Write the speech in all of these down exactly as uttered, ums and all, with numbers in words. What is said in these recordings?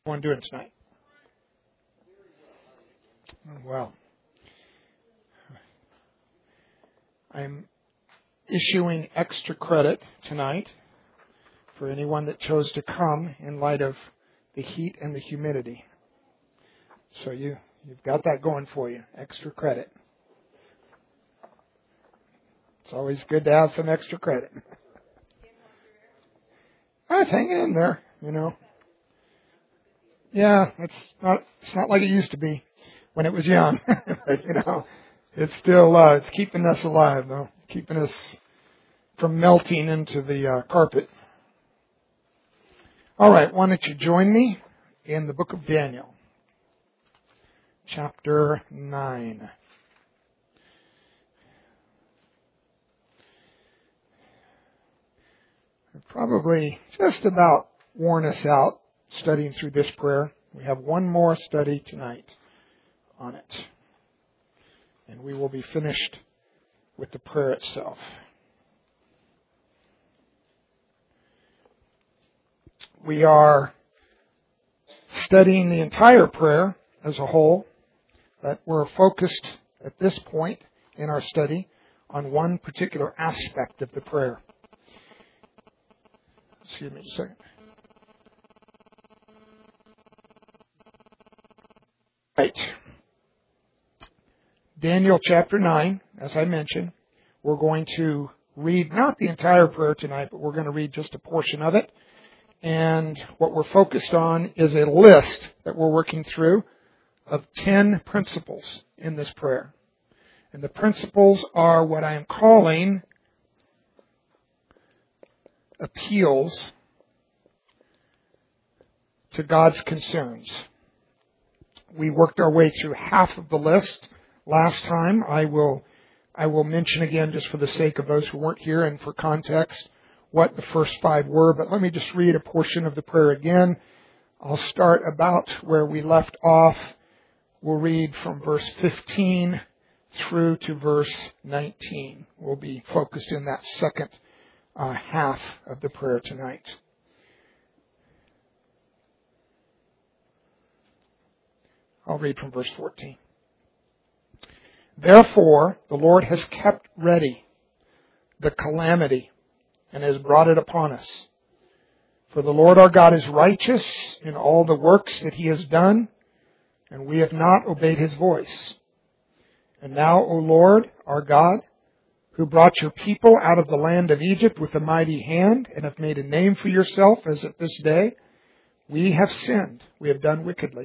What are you doing tonight? Well, I'm issuing extra credit tonight for anyone that chose to come in light of the heat and the humidity. So you, you've got that going for you, extra credit. It's always good to have some extra credit. Oh, it's hanging in there, you know. Yeah, it's not it's not like it used to be when it was young. But, you know, it's still uh, it's keeping us alive, though, keeping us from melting into the uh, carpet. All right, why don't you join me in the book of Daniel, chapter nine. I've probably just about worn us out studying through this prayer. We have one more study tonight on it. And we will be finished with the prayer itself. We are studying the entire prayer as a whole, but we're focused at this point in our study on one particular aspect of the prayer. Excuse me a second. Right. Daniel chapter nine, as I mentioned, we're going to read not the entire prayer tonight, but we're going to read just a portion of it. And what we're focused on is a list that we're working through of ten principles in this prayer. And the principles are what I am calling appeals to God's concerns. We worked our way through half of the list last time. I will I will mention again, just for the sake of those who weren't here and for context, what the first five were. But let me just read a portion of the prayer again. I'll start about where we left off. We'll read from verse fifteen through to verse nineteen. We'll be focused in that second uh, half of the prayer tonight. I'll read from verse fourteen. Therefore, the Lord has kept ready the calamity and has brought it upon us. For the Lord our God is righteous in all the works that He has done, and we have not obeyed His voice. And now, O Lord our God, who brought your people out of the land of Egypt with a mighty hand and have made a name for yourself as at this day, we have sinned, we have done wickedly.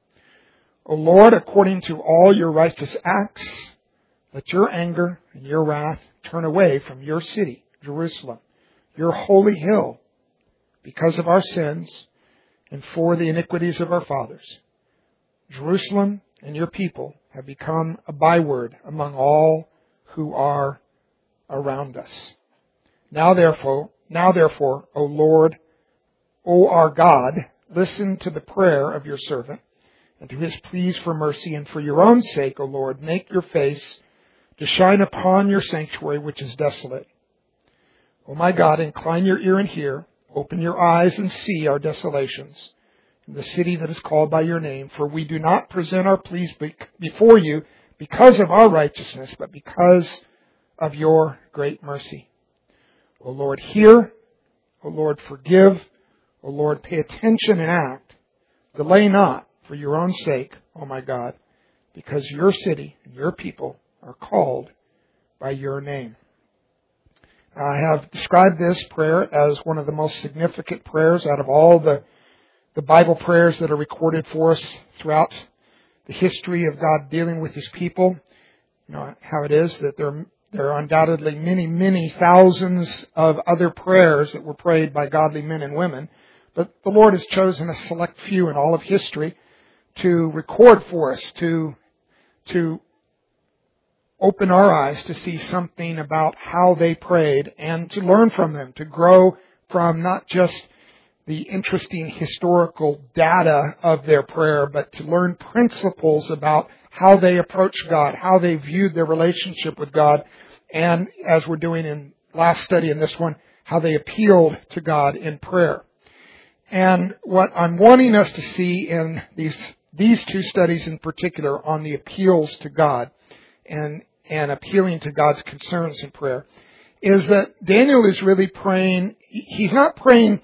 O Lord, according to all your righteous acts, let your anger and your wrath turn away from your city, Jerusalem, your holy hill, because of our sins and for the iniquities of our fathers. Jerusalem and your people have become a byword among all who are around us. Now therefore, now therefore, O Lord, O our God, listen to the prayer of your servant, and to his pleas for mercy, and for your own sake, O Lord, make your face to shine upon your sanctuary which is desolate. O my God, incline your ear and hear, open your eyes and see our desolations in the city that is called by your name, for we do not present our pleas before you because of our righteousness, but because of your great mercy. O Lord, hear. O Lord, forgive. O Lord, pay attention and act. Delay not. For your own sake, O my God, because your city and your people are called by your name. I have described this prayer as one of the most significant prayers out of all the, the Bible prayers that are recorded for us throughout the history of God dealing with His people. You know how it is that there, there are undoubtedly many, many thousands of other prayers that were prayed by godly men and women, but the Lord has chosen a select few in all of history to record for us, to to open our eyes to see something about how they prayed and to learn from them, to grow from not just the interesting historical data of their prayer, but to learn principles about how they approached God, how they viewed their relationship with God, and as we're doing in last study in this one, how they appealed to God in prayer. And what I'm wanting us to see in these these two studies in particular on the appeals to God and, and appealing to God's concerns in prayer is that Daniel is really praying. He's not praying,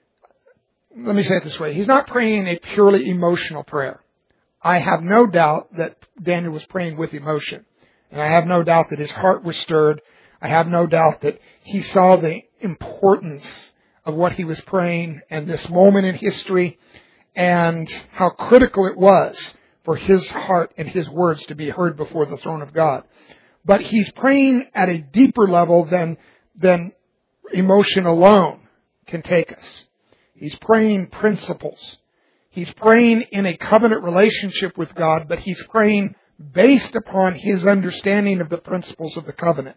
let me say it this way, he's not praying a purely emotional prayer. I have no doubt that Daniel was praying with emotion. And I have no doubt that his heart was stirred. I have no doubt that he saw the importance of what he was praying and this moment in history and how critical it was for his heart and his words to be heard before the throne of God. But he's praying at a deeper level than, than emotion alone can take us. He's praying principles. He's praying in a covenant relationship with God, but he's praying based upon his understanding of the principles of the covenant.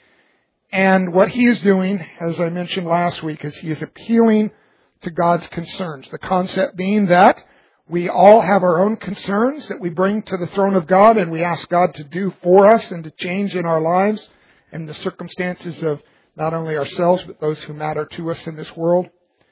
And what he is doing, as I mentioned last week, is he is appealing to God's concerns. The concept being that we all have our own concerns that we bring to the throne of God and we ask God to do for us and to change in our lives and the circumstances of not only ourselves but those who matter to us in this world.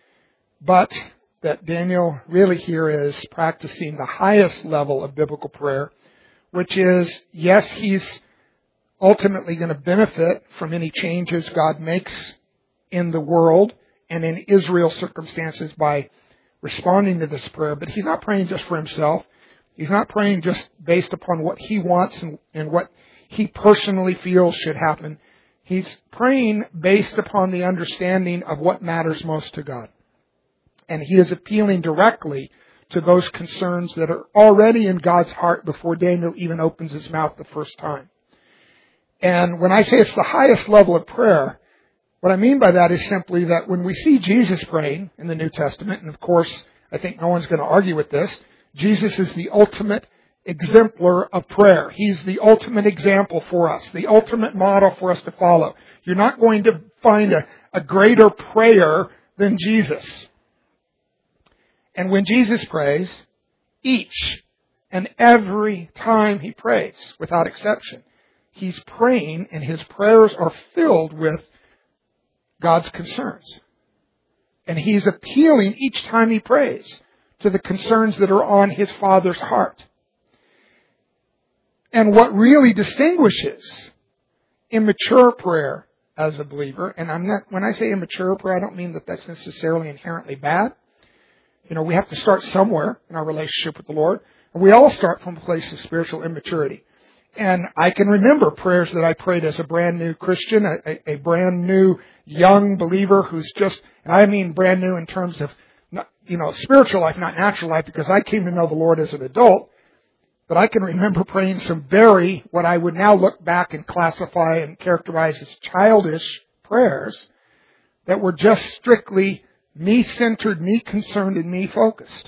But that Daniel really here is practicing the highest level of biblical prayer, which is, yes, he's ultimately going to benefit from any changes God makes in the world and in Israel's circumstances by responding to this prayer. But he's not praying just for himself. He's not praying just based upon what he wants and, and what he personally feels should happen. He's praying based upon the understanding of what matters most to God. And he is appealing directly to those concerns that are already in God's heart before Daniel even opens his mouth the first time. And when I say it's the highest level of prayer, what I mean by that is simply that when we see Jesus praying in the New Testament, and of course, I think no one's going to argue with this, Jesus is the ultimate exemplar of prayer. He's the ultimate example for us, the ultimate model for us to follow. You're not going to find a, a greater prayer than Jesus. And when Jesus prays, each and every time he prays, without exception, he's praying and his prayers are filled with God's concerns. And he's appealing each time he prays to the concerns that are on his Father's heart. And what really distinguishes immature prayer as a believer, and I'm not, when I say immature prayer, I don't mean that that's necessarily inherently bad. You know, we have to start somewhere in our relationship with the Lord. And we all start from a place of spiritual immaturity. And I can remember prayers that I prayed as a brand new Christian, a, a, a brand new young believer who's just, and I mean brand new in terms of, not, you know, spiritual life, not natural life, because I came to know the Lord as an adult. But I can remember praying some very, what I would now look back and classify and characterize as childish prayers that were just strictly me-centered, me-concerned, and me-focused.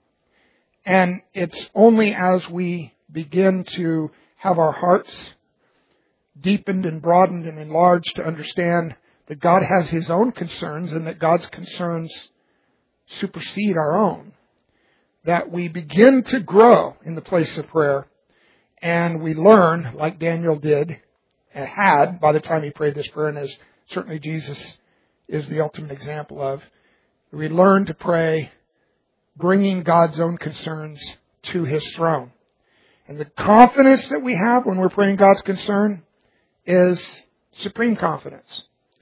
And it's only as we begin to have our hearts deepened and broadened and enlarged to understand that God has His own concerns and that God's concerns supersede our own, that we begin to grow in the place of prayer and we learn, like Daniel did and had by the time he prayed this prayer, and as certainly Jesus is the ultimate example of, we learn to pray bringing God's own concerns to His throne. And the confidence that we have when we're praying God's concern is supreme confidence.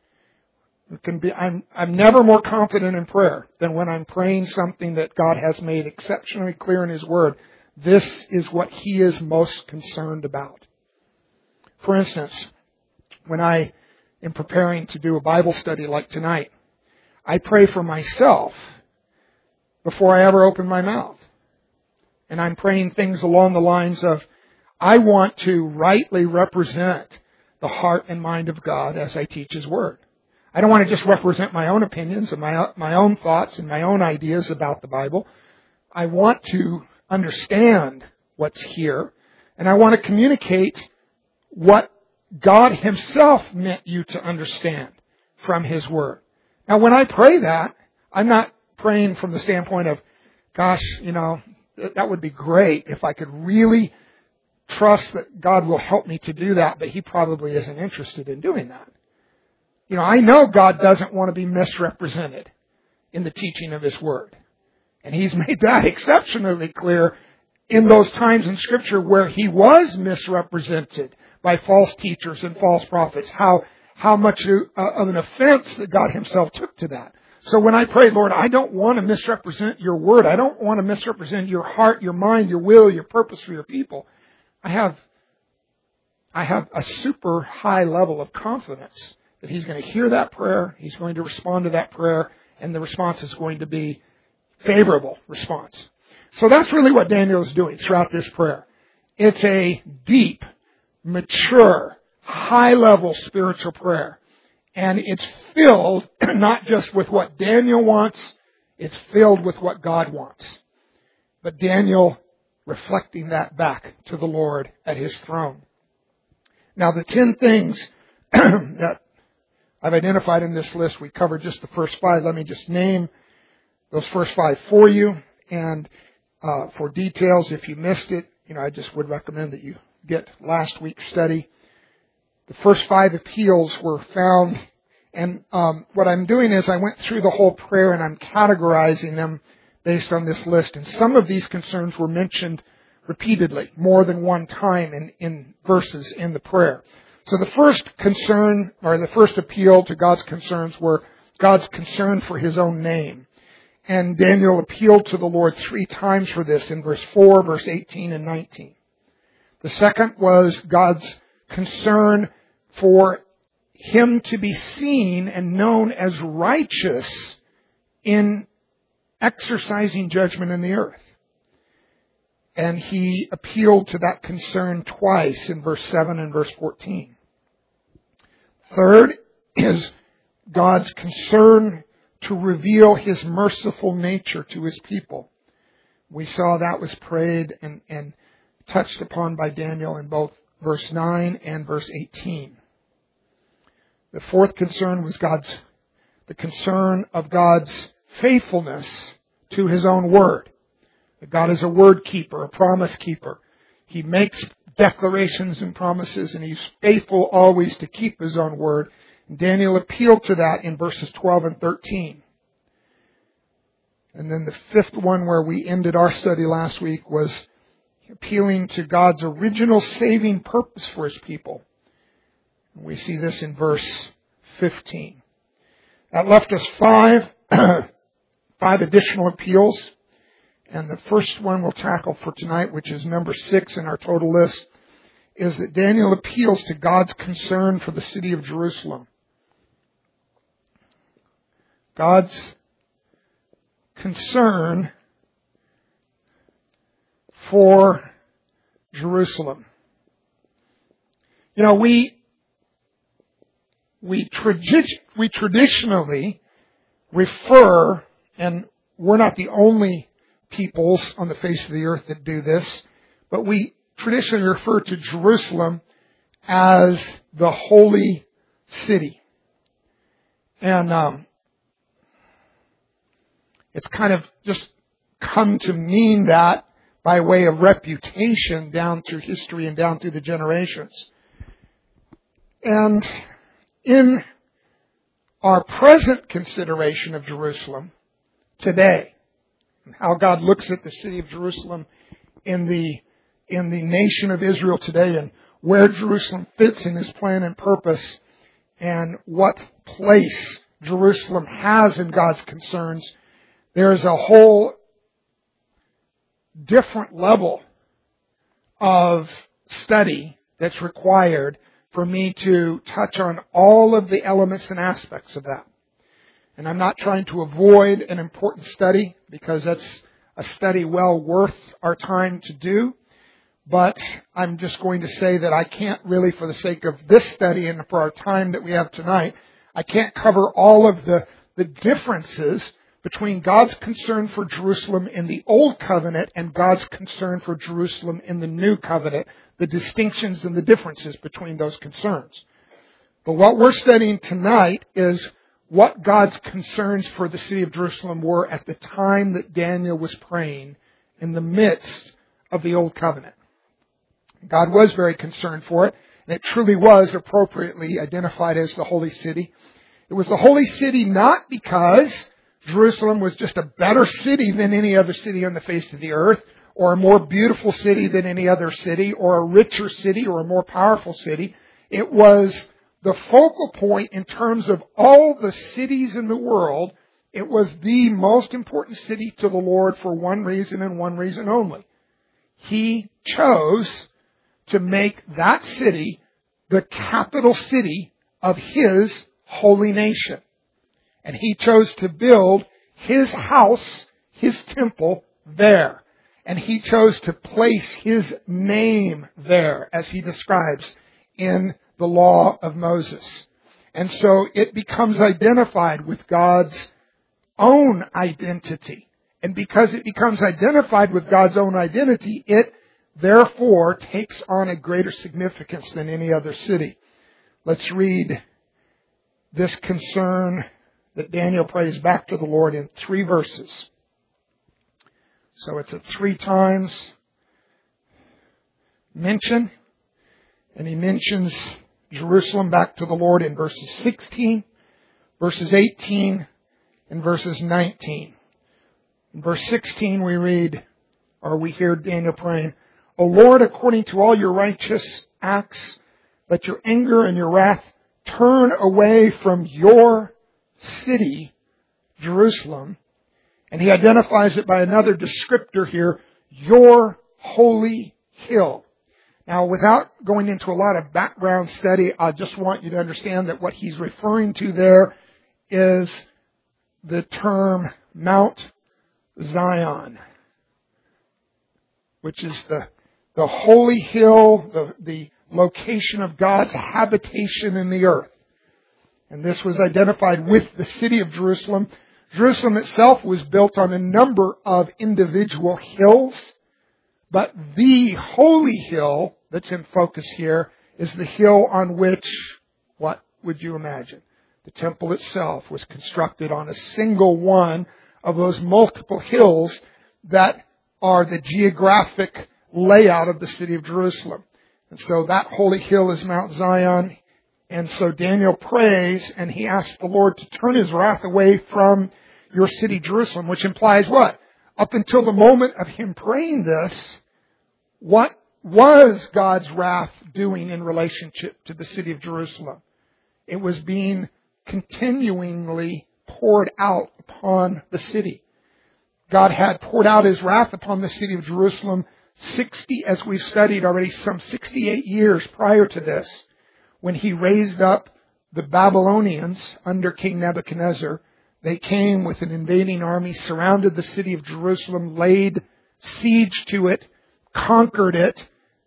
It can be, I'm, I'm never more confident in prayer than when I'm praying something that God has made exceptionally clear in His Word. This is what He is most concerned about. For instance, when I am preparing to do a Bible study like tonight, I pray for myself before I ever open my mouth. And I'm praying things along the lines of, I want to rightly represent the heart and mind of God as I teach His Word. I don't want to just represent my own opinions and my, my own thoughts and my own ideas about the Bible. I want to understand what's here, and I want to communicate what God Himself meant you to understand from His Word. Now, when I pray that, I'm not praying from the standpoint of, gosh, you know, that would be great if I could really trust that God will help me to do that, but He probably isn't interested in doing that. You know, I know God doesn't want to be misrepresented in the teaching of His Word. And He's made that exceptionally clear in those times in Scripture where He was misrepresented by false teachers and false prophets, how how much of an offense that God Himself took to that. So when I pray, Lord, I don't want to misrepresent Your Word. I don't want to misrepresent Your heart, Your mind, Your will, Your purpose for Your people. I have, I have a super high level of confidence that He's going to hear that prayer, He's going to respond to that prayer, and the response is going to be favorable response. So that's really what Daniel is doing throughout this prayer. It's a deep, mature, high-level spiritual prayer. And it's filled not just with what Daniel wants, it's filled with what God wants. But Daniel reflecting that back to the Lord at His throne. Now the ten things that I've identified in this list, we covered just the first five. Let me just name those first five for you. And uh, for details, if you missed it, you know, I just would recommend that you get last week's study. The first five appeals were found, and um, what I'm doing is I went through the whole prayer and I'm categorizing them based on this list. And some of these concerns were mentioned repeatedly, more than one time in, in verses in the prayer. So the first concern, or the first appeal to God's concerns were God's concern for His own name. And Daniel appealed to the Lord three times for this in verse four, verse eighteen, and nineteen. The second was God's concern for Him to be seen and known as righteous in exercising judgment in the earth. And He appealed to that concern twice in verse seven and verse fourteen. Third is God's concern to reveal His merciful nature to His people. We saw that was prayed and, and touched upon by Daniel in both verse nine and verse eighteen. The fourth concern was God's, the concern of God's faithfulness to His own word. That God is a word keeper, a promise keeper. He makes declarations and promises, and He's faithful always to keep His own word. And Daniel appealed to that in verses twelve and thirteen. And then the fifth one where we ended our study last week was appealing to God's original saving purpose for His people. We see this in verse fifteen. That left us five, five additional appeals. And the first one we'll tackle for tonight, which is number six in our total list, is that Daniel appeals to God's concern for the city of Jerusalem. God's concern for Jerusalem. You know, we we, tradi- we traditionally refer, and we're not the only peoples on the face of the earth that do this, but we traditionally refer to Jerusalem as the holy city. And um, it's kind of just come to mean that by way of reputation down through history and down through the generations. And in our present consideration of Jerusalem today, how God looks at the city of Jerusalem in the in the nation of Israel today, and where Jerusalem fits in His plan and purpose, and what place Jerusalem has in God's concerns, there is a whole different level of study that's required for me to touch on all of the elements and aspects of that. And I'm not trying to avoid an important study, because that's a study well worth our time to do. But I'm just going to say that I can't really, for the sake of this study and for our time that we have tonight, I can't cover all of the, the differences between God's concern for Jerusalem in the Old Covenant and God's concern for Jerusalem in the New Covenant, the distinctions and the differences between those concerns. But what we're studying tonight is what God's concerns for the city of Jerusalem were at the time that Daniel was praying in the midst of the Old Covenant. God was very concerned for it, and it truly was appropriately identified as the holy city. It was the holy city not because Jerusalem was just a better city than any other city on the face of the earth, or a more beautiful city than any other city, or a richer city, or a more powerful city. It was the focal point in terms of all the cities in the world. It was the most important city to the Lord for one reason and one reason only. He chose to make that city the capital city of His holy nation. And He chose to build His house, His temple, there. And He chose to place His name there, as He describes in the law of Moses. And so it becomes identified with God's own identity. And because it becomes identified with God's own identity, it therefore takes on a greater significance than any other city. Let's read this concern that Daniel prays back to the Lord in three verses. So it's a three times mention. And he mentions Jerusalem back to the Lord in verses sixteen, verses eighteen, and verses nineteen. In verse sixteen we read, or we hear Daniel praying, O Lord, according to all your righteous acts, let your anger and your wrath turn away from your city, Jerusalem. And he identifies it by another descriptor here, your holy hill. Now, without going into a lot of background study, I just want you to understand that what he's referring to there is the term Mount Zion, which is the, the holy hill, the, the location of God's habitation in the earth. And this was identified with the city of Jerusalem. Jerusalem itself was built on a number of individual hills, but the holy hill that's in focus here is the hill on which, what would you imagine? The temple itself was constructed on a single one of those multiple hills that are the geographic layout of the city of Jerusalem. And so that holy hill is Mount Zion. And so Daniel prays and he asks the Lord to turn His wrath away from your city, Jerusalem, which implies what? Up until the moment of him praying this, what was God's wrath doing in relationship to the city of Jerusalem? It was being continually poured out upon the city. God had poured out His wrath upon the city of Jerusalem sixty, as we've studied already, some sixty-eight years prior to this, when He raised up the Babylonians under King Nebuchadnezzar. They came with an invading army, surrounded the city of Jerusalem, laid siege to it, conquered it,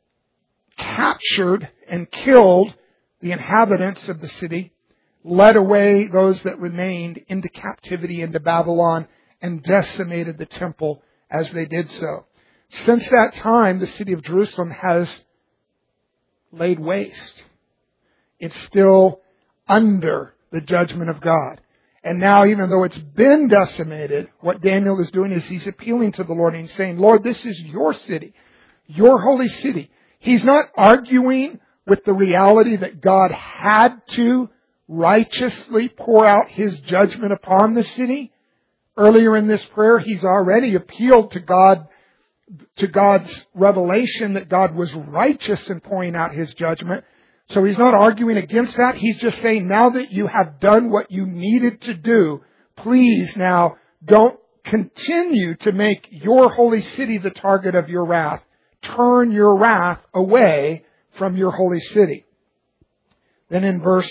captured and killed the inhabitants of the city, led away those that remained into captivity into Babylon, and decimated the temple as they did so. Since that time, the city of Jerusalem has laid waste. It's still under the judgment of God. And now, even though it's been decimated, what Daniel is doing is he's appealing to the Lord and he's saying, Lord, this is your city, your holy city. He's not arguing with the reality that God had to righteously pour out His judgment upon the city. Earlier in this prayer, he's already appealed to God, to God's revelation that God was righteous in pouring out His judgment. So he's not arguing against that. He's just saying, now that you have done what you needed to do, please now don't continue to make your holy city the target of your wrath. Turn your wrath away from your holy city. Then in verse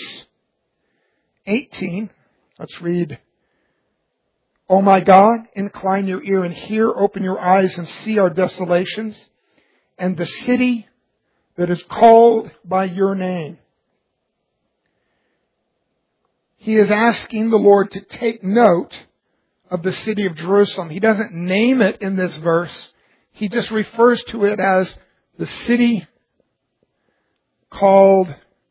eighteen, let's read, O my God, incline your ear and hear, open your eyes and see our desolations, and the city that is called by your name. He is asking the Lord to take note of the city of Jerusalem. He doesn't name it in this verse. He just refers to it as the city called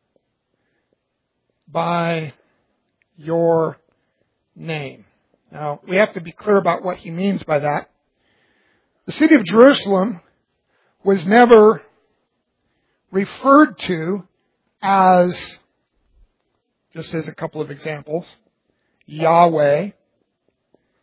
by your name. Now, we have to be clear about what he means by that. The city of Jerusalem was never referred to as, just as a couple of examples, Yahweh,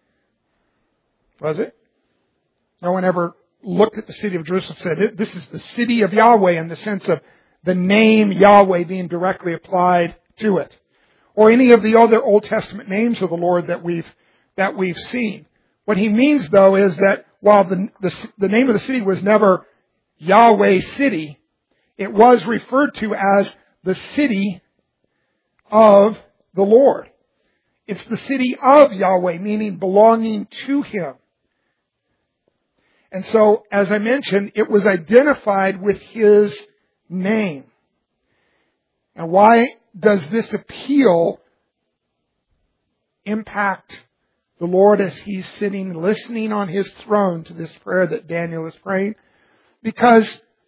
was it? No one ever looked at the city of Jerusalem and said, this is the city of Yahweh in the sense of the name Yahweh being directly applied to it. Or any of the other Old Testament names of the Lord that we've, that we've seen. What he means, though, is that while the, the, the name of the city was never Yahweh City, it was referred to as the city of the Lord. It's the city of Yahweh, meaning belonging to Him. And so, as I mentioned, it was identified with His name. And why does this appeal impact the Lord as He's sitting listening on His throne to this prayer that Daniel is praying? Because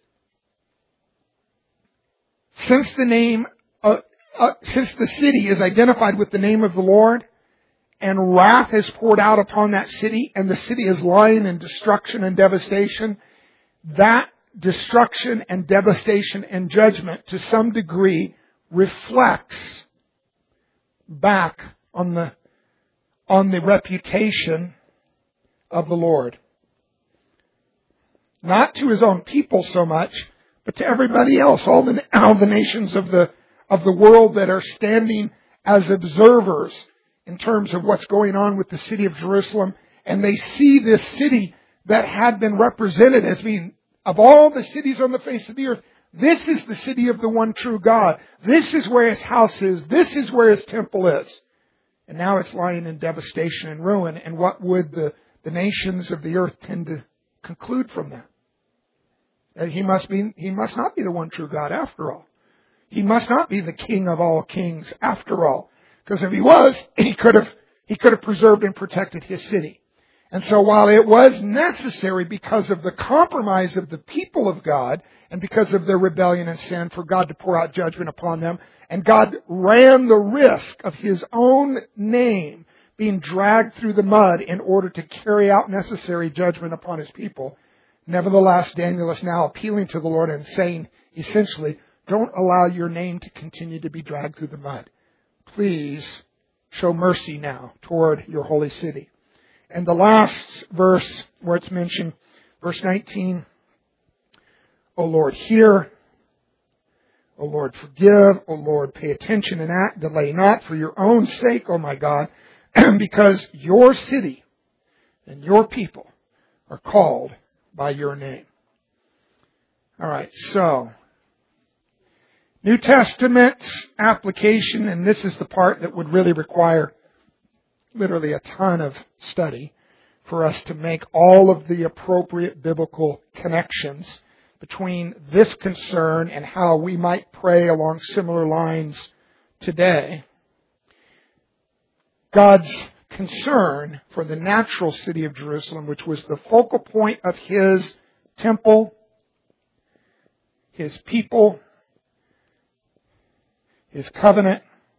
since the name, uh, uh, since the city is identified with the name of the Lord, and wrath is poured out upon that city, and the city is lying in destruction and devastation, that destruction and devastation and judgment to some degree reflects back on the, on the reputation of the Lord. Not to His own people so much, but to everybody else, all the, all the nations of the, of the world that are standing as observers in terms of what's going on with the city of Jerusalem. And they see this city that had been represented as being, of all the cities on the face of the earth, this is the city of the one true God. This is where His house is. This is where His temple is. And now it's lying in devastation and ruin. And what would the, the nations of the earth tend to conclude from that? That He must be, He must not be the one true God after all. He must not be the King of all kings after all. Because if He was, He could have, He could have preserved and protected His city. And so while it was necessary because of the compromise of the people of God and because of their rebellion and sin for God to pour out judgment upon them, and God ran the risk of His own name being dragged through the mud in order to carry out necessary judgment upon His people, nevertheless, Daniel is now appealing to the Lord and saying, essentially, don't allow your name to continue to be dragged through the mud. Please show mercy now toward your holy city. And the last verse where it's mentioned, verse nineteen, O Lord, hear. O Lord, forgive. O Lord, pay attention and act. Delay not for your own sake, O my God, because your city and your people are called by your name. All right, so New Testament application, and this is the part that would really require literally a ton of study for us to make all of the appropriate biblical connections between this concern and how we might pray along similar lines today. God's concern for the natural city of Jerusalem, which was the focal point of His temple, His people, His covenant,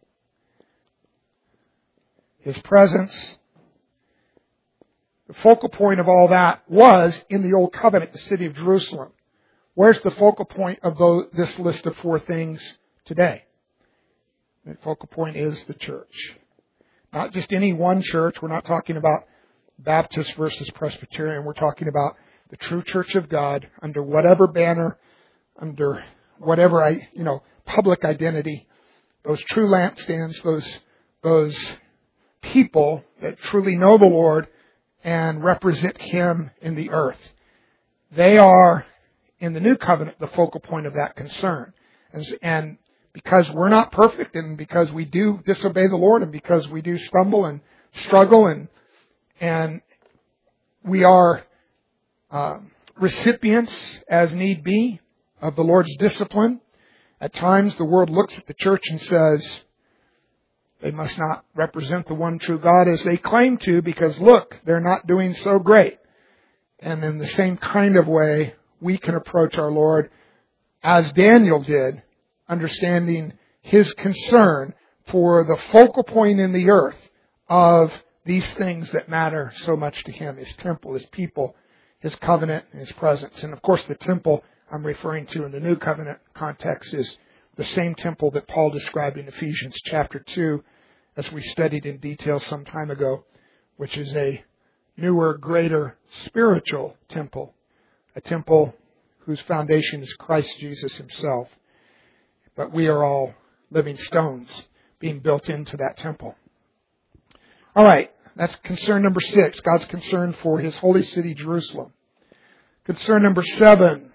His presence. The focal point of all that was in the Old Covenant, the city of Jerusalem. Where's the focal point of those, this list of four things today? The focal point is the church. Not just any one church. We're not talking about Baptist versus Presbyterian. We're talking about the true church of God under whatever banner, under whatever, I, you know, public identity. Those true lampstands, those, those people that truly know the Lord and represent Him in the earth. They are, in the new covenant, the focal point of that concern. And, and because we're not perfect, and because we do disobey the Lord, and because we do stumble and struggle, and and we are uh, recipients, as need be, of the Lord's discipline. At times, the world looks at the church and says, they must not represent the one true God as they claim to, because look, they're not doing so great. And in the same kind of way, we can approach our Lord as Daniel did, understanding His concern for the focal point in the earth of these things that matter so much to Him, His temple, His people, His covenant, and His presence. And of course, the temple I'm referring to in the New Covenant context is the same temple that Paul described in Ephesians chapter two, as we studied in detail some time ago, which is a newer, greater spiritual temple, a temple whose foundation is Christ Jesus himself. But we are all living stones being built into that temple. All right, that's concern number six, God's concern for his holy city, Jerusalem. Concern number seven,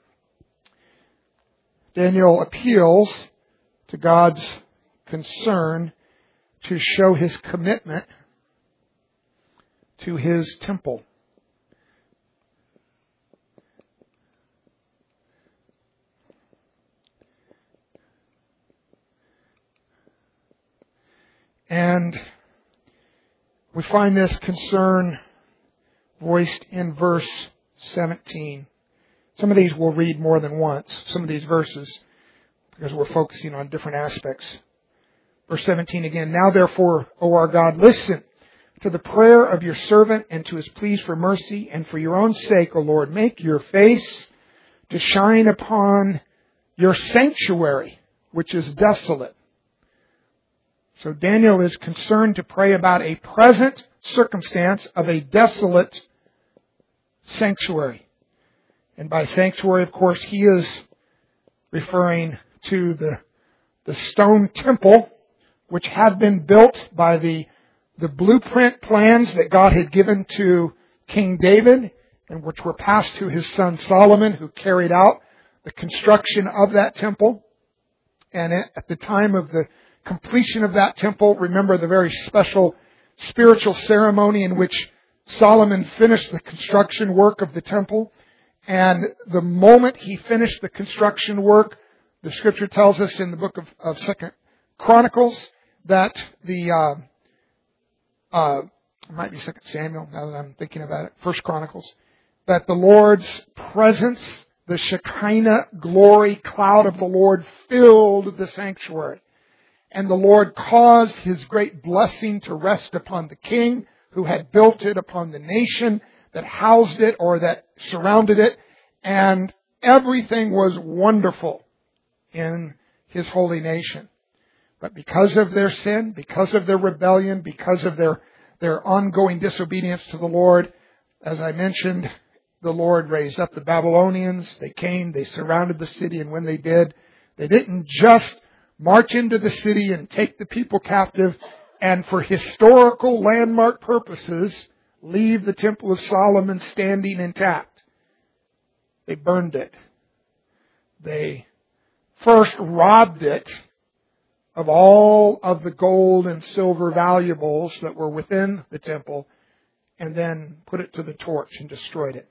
Daniel appeals to God's concern to show his commitment to his temple. And we find this concern voiced in verse seventeen. Some of these we'll read more than once, some of these verses, because we're focusing on different aspects. Verse seventeen again, now therefore, O our God, listen to the prayer of your servant and to his pleas for mercy, and for your own sake, O Lord, make your face to shine upon your sanctuary, which is desolate. So Daniel is concerned to pray about a present circumstance of a desolate sanctuary. And by sanctuary, of course, he is referring to the, the stone temple, which had been built by the, the blueprint plans that God had given to King David, and which were passed to his son Solomon, who carried out the construction of that temple. And at the time of the completion of that temple, remember the very special spiritual ceremony in which Solomon finished the construction work of the temple. And the moment he finished the construction work, the scripture tells us in the book of, of Second Chronicles that the, uh, uh, it might be Second Samuel now that I'm thinking about it, First Chronicles, that the Lord's presence, the Shekinah glory cloud of the Lord filled the sanctuary. And the Lord caused his great blessing to rest upon the king who had built it, upon the nation that housed it or that surrounded it. And everything was wonderful in his holy nation. But because of their sin, because of their rebellion, because of their, their ongoing disobedience to the Lord, as I mentioned, the Lord raised up the Babylonians. They came, they surrounded the city, and when they did, they didn't just march into the city and take the people captive and for historical landmark purposes leave the Temple of Solomon standing intact. They burned it. They first robbed it of all of the gold and silver valuables that were within the temple and then put it to the torch and destroyed it.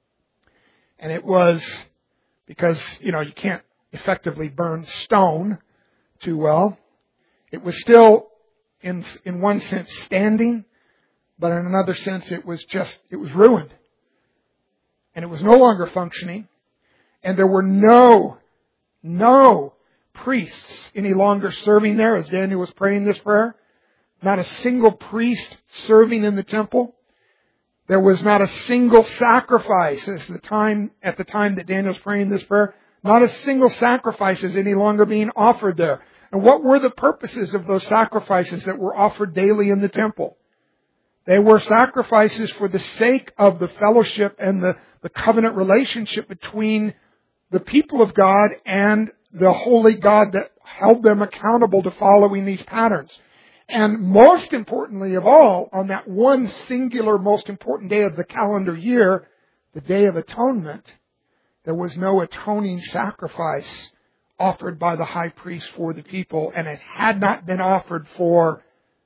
And it was because, you know, you can't effectively burn stone too well. It was still, in in one sense, standing, but in another sense, it was just, it was ruined. And it was no longer functioning. And there were no, no priests any longer serving there as Daniel was praying this prayer. Not a single priest serving in the temple. There was not a single sacrifice as the time, at the time that Daniel was praying this prayer. Not a single sacrifice is any longer being offered there. And what were the purposes of those sacrifices that were offered daily in the temple? They were sacrifices for the sake of the fellowship and the, the covenant relationship between the people of God and the holy God that held them accountable to following these patterns. And most importantly of all, on that one singular most important day of the calendar year, the Day of Atonement, there was no atoning sacrifice offered by the high priest for the people, and it had not been offered for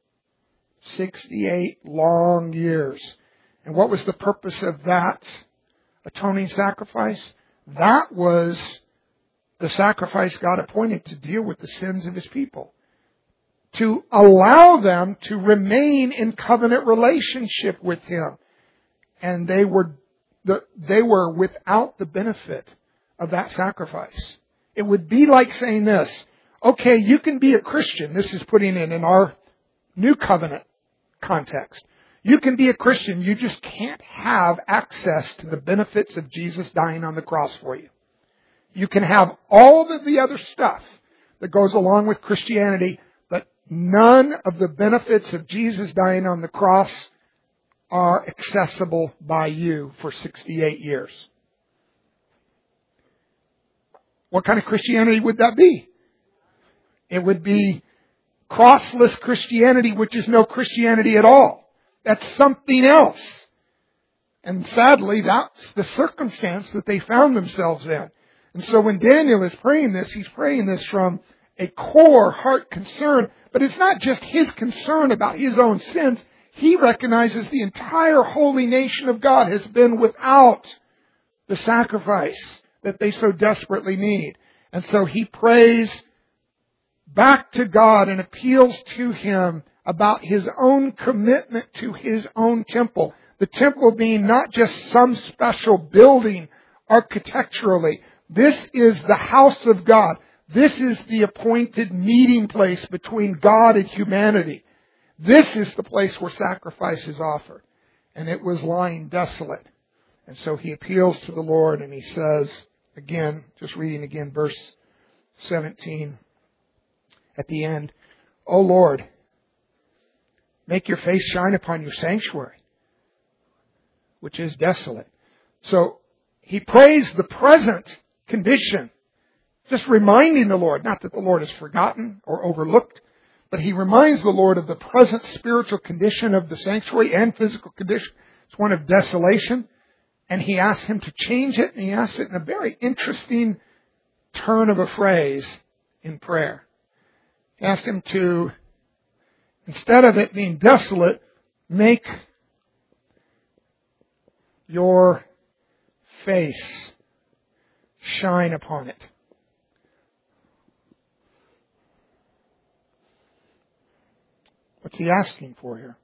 sixty-eight long years. And what was the purpose of that atoning sacrifice? That was the sacrifice God appointed to deal with the sins of his people, to allow them to remain in covenant relationship with him. And they were the, they were without the benefit of that sacrifice. It would be like saying this, okay, you can be a Christian. This is putting it in our new covenant context. You can be a Christian. You just can't have access to the benefits of Jesus dying on the cross for you. You can have all of the other stuff that goes along with Christianity, but none of the benefits of Jesus dying on the cross are accessible by you for sixty-eight years. What kind of Christianity would that be? It would be crossless Christianity, which is no Christianity at all. That's something else. And sadly, that's the circumstance that they found themselves in. And so when Daniel is praying this, he's praying this from a core heart concern. But it's not just his concern about his own sins. He recognizes the entire holy nation of God has been without the sacrifice that they so desperately need. And so he prays back to God and appeals to Him about His own commitment to His own temple. The temple being not just some special building architecturally. This is the house of God. This is the appointed meeting place between God and humanity. This is the place where sacrifice is offered. And it was lying desolate. And so he appeals to the Lord and he says, again, just reading again, verse seventeen at the end, O Lord, make your face shine upon your sanctuary, which is desolate. So he prays the present condition, just reminding the Lord, not that the Lord has forgotten or overlooked, but he reminds the Lord of the present spiritual condition of the sanctuary and physical condition. It's one of desolation. And he asks him to change it, and he asks it in a very interesting turn of a phrase in prayer. He asks him to, instead of it being desolate, make your face shine upon it. What's he asking for here?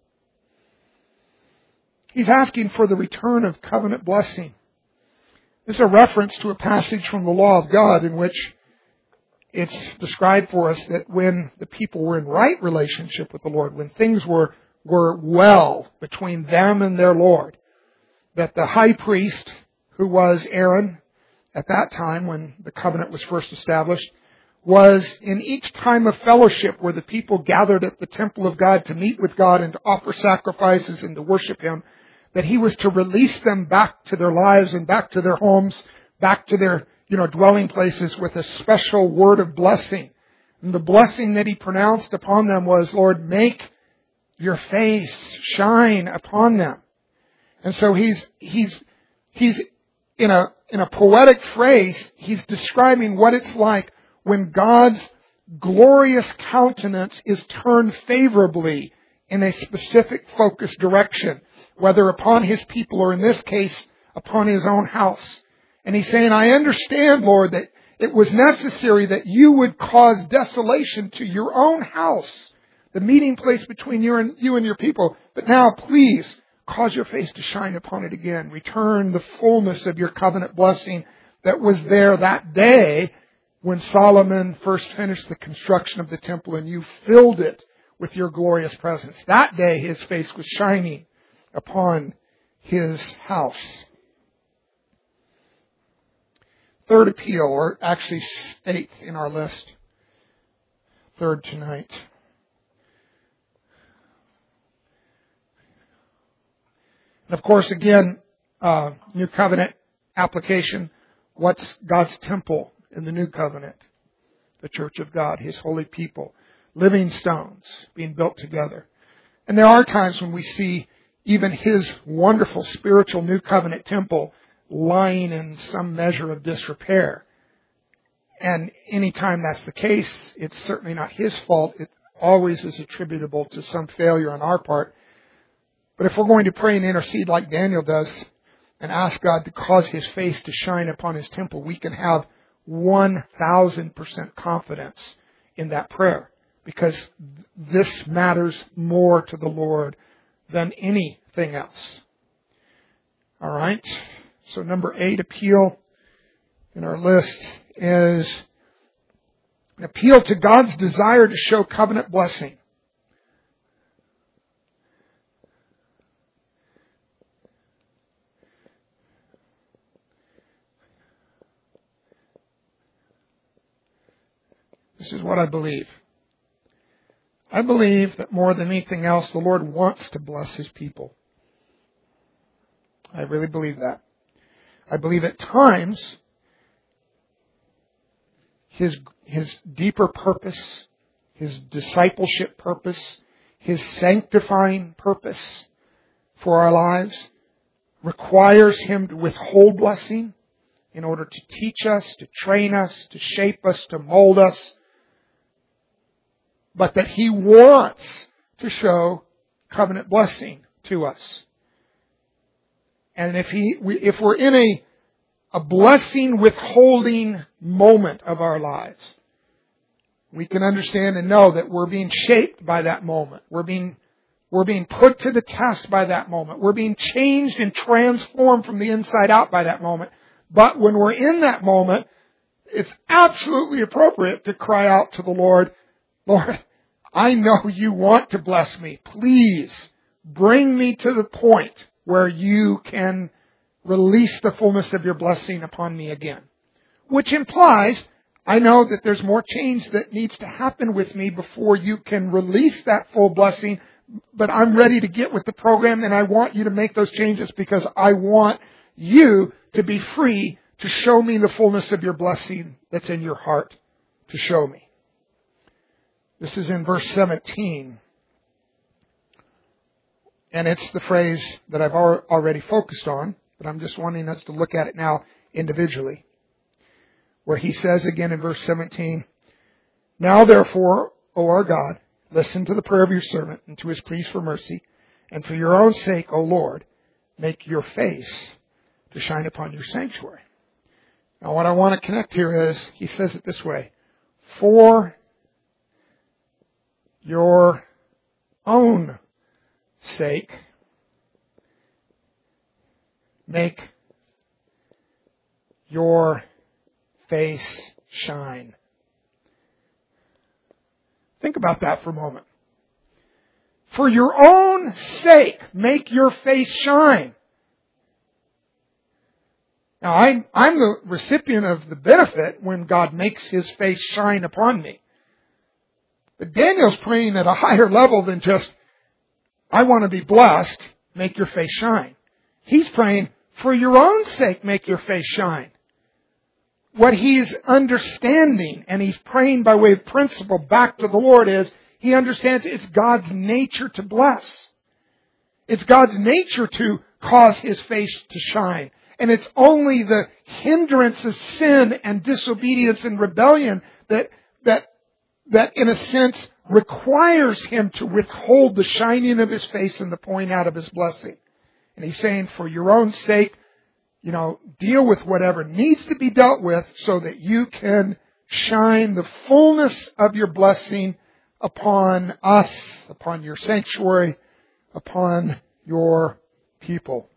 He's asking for the return of covenant blessing. This is a reference to a passage from the law of God in which it's described for us that when the people were in right relationship with the Lord, when things were, were well between them and their Lord, that the high priest, who was Aaron at that time when the covenant was first established, was in each time of fellowship where the people gathered at the temple of God to meet with God and to offer sacrifices and to worship Him, that He was to release them back to their lives and back to their homes, back to their, you know, dwelling places with a special word of blessing. And the blessing that He pronounced upon them was, Lord, make your face shine upon them. And so He's, He's, He's in a, in a poetic phrase, He's describing what it's like when God's glorious countenance is turned favorably in a specific focused direction, whether upon His people or in this case, upon His own house. And He's saying, I understand, Lord, that it was necessary that you would cause desolation to your own house, the meeting place between you and you and your people. But now, please, cause your face to shine upon it again. Return the fullness of your covenant blessing that was there that day when Solomon first finished the construction of the temple and you filled it with your glorious presence. That day His face was shining upon His house. Third appeal, or actually eighth in our list. Third tonight. And of course, again, uh, New Covenant application. What's God's temple in the New Covenant? The Church of God, His holy people, living stones being built together. And there are times when we see even His wonderful spiritual New Covenant temple lying in some measure of disrepair. And anytime that's the case, it's certainly not His fault. It always is attributable to some failure on our part. But if we're going to pray and intercede like Daniel does and ask God to cause His face to shine upon His temple, we can have one thousand percent confidence in that prayer, because this matters more to the Lord than anything else. All right. So number eight appeal in our list is an appeal to God's desire to show covenant blessing. This is what I believe. I believe that more than anything else, the Lord wants to bless His people. I really believe that. I believe at times His, His deeper purpose, His discipleship purpose, His sanctifying purpose for our lives requires Him to withhold blessing in order to teach us, to train us, to shape us, to mold us. But that He wants to show covenant blessing to us. And if he, we, if we're in a, a blessing withholding moment of our lives, we can understand and know that we're being shaped by that moment. We're being, we're being put to the test by that moment. We're being changed and transformed from the inside out by that moment. But when we're in that moment, it's absolutely appropriate to cry out to the Lord, Lord, I know you want to bless me. Please bring me to the point where you can release the fullness of your blessing upon me again. Which implies, I know that there's more change that needs to happen with me before you can release that full blessing, but I'm ready to get with the program and I want you to make those changes because I want you to be free to show me the fullness of your blessing that's in your heart to show me. This is in verse seventeen. And it's the phrase that I've already focused on, but I'm just wanting us to look at it now individually. Where he says again in verse seventeen, Now therefore, O our God, listen to the prayer of your servant and to his pleas for mercy, and for your own sake, O Lord, make your face to shine upon your sanctuary. Now what I want to connect here is, he says it this way, for your own sake, make your face shine. Think about that for a moment. For your own sake, make your face shine. Now, I'm, I'm the recipient of the benefit when God makes His face shine upon me. But Daniel's praying at a higher level than just, I want to be blessed, make your face shine. He's praying, for your own sake, make your face shine. What he's understanding, and he's praying by way of principle back to the Lord, is he understands it's God's nature to bless. It's God's nature to cause His face to shine. And it's only the hindrance of sin and disobedience and rebellion that, that, that in a sense requires Him to withhold the shining of His face and the pouring out of His blessing. And he's saying, for your own sake, you know, deal with whatever needs to be dealt with so that you can shine the fullness of your blessing upon us, upon your sanctuary, upon your people.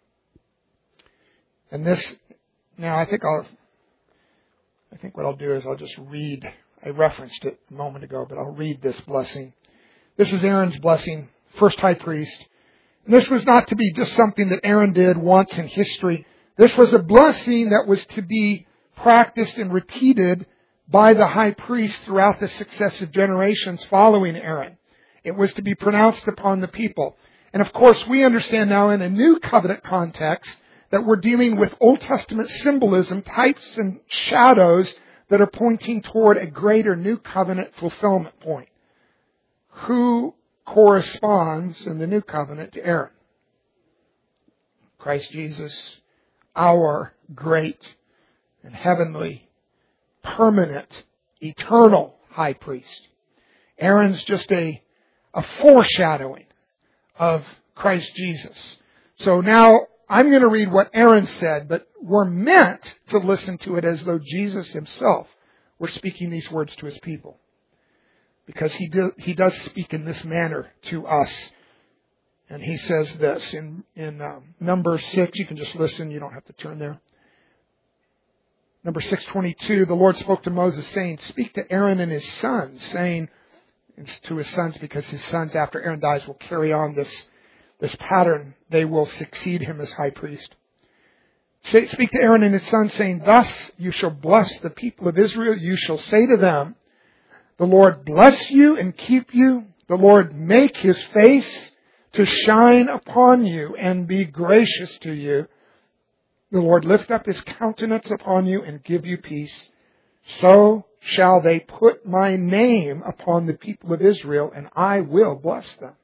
And this, now I think I'll, I think what I'll do is I'll just read, I referenced it a moment ago, but I'll read this blessing. This is Aaron's blessing, first high priest. And this was not to be just something that Aaron did once in history. This was a blessing that was to be practiced and repeated by the high priest throughout the successive generations following Aaron. It was to be pronounced upon the people. And of course, we understand now in a new covenant context that we're dealing with Old Testament symbolism, types and shadows that are pointing toward a greater new covenant fulfillment point. Who corresponds in the new covenant to Aaron? Christ Jesus, our great and heavenly, permanent, eternal high priest. Aaron's just a, a foreshadowing of Christ Jesus. So now I'm going to read what Aaron said, but we're meant to listen to it as though Jesus Himself were speaking these words to His people. Because he, do, he does speak in this manner to us. And he says this in, in um, number six. You can just listen. You don't have to turn there. Number six twenty-two, the Lord spoke to Moses saying, speak to Aaron and his sons, saying to his sons, because his sons after Aaron dies will carry on this, this pattern. They will succeed him as high priest. Speak to Aaron and his sons, saying, thus you shall bless the people of Israel. You shall say to them, the Lord bless you and keep you. The Lord make His face to shine upon you and be gracious to you. The Lord lift up His countenance upon you and give you peace. So shall they put my name upon the people of Israel, and I will bless them.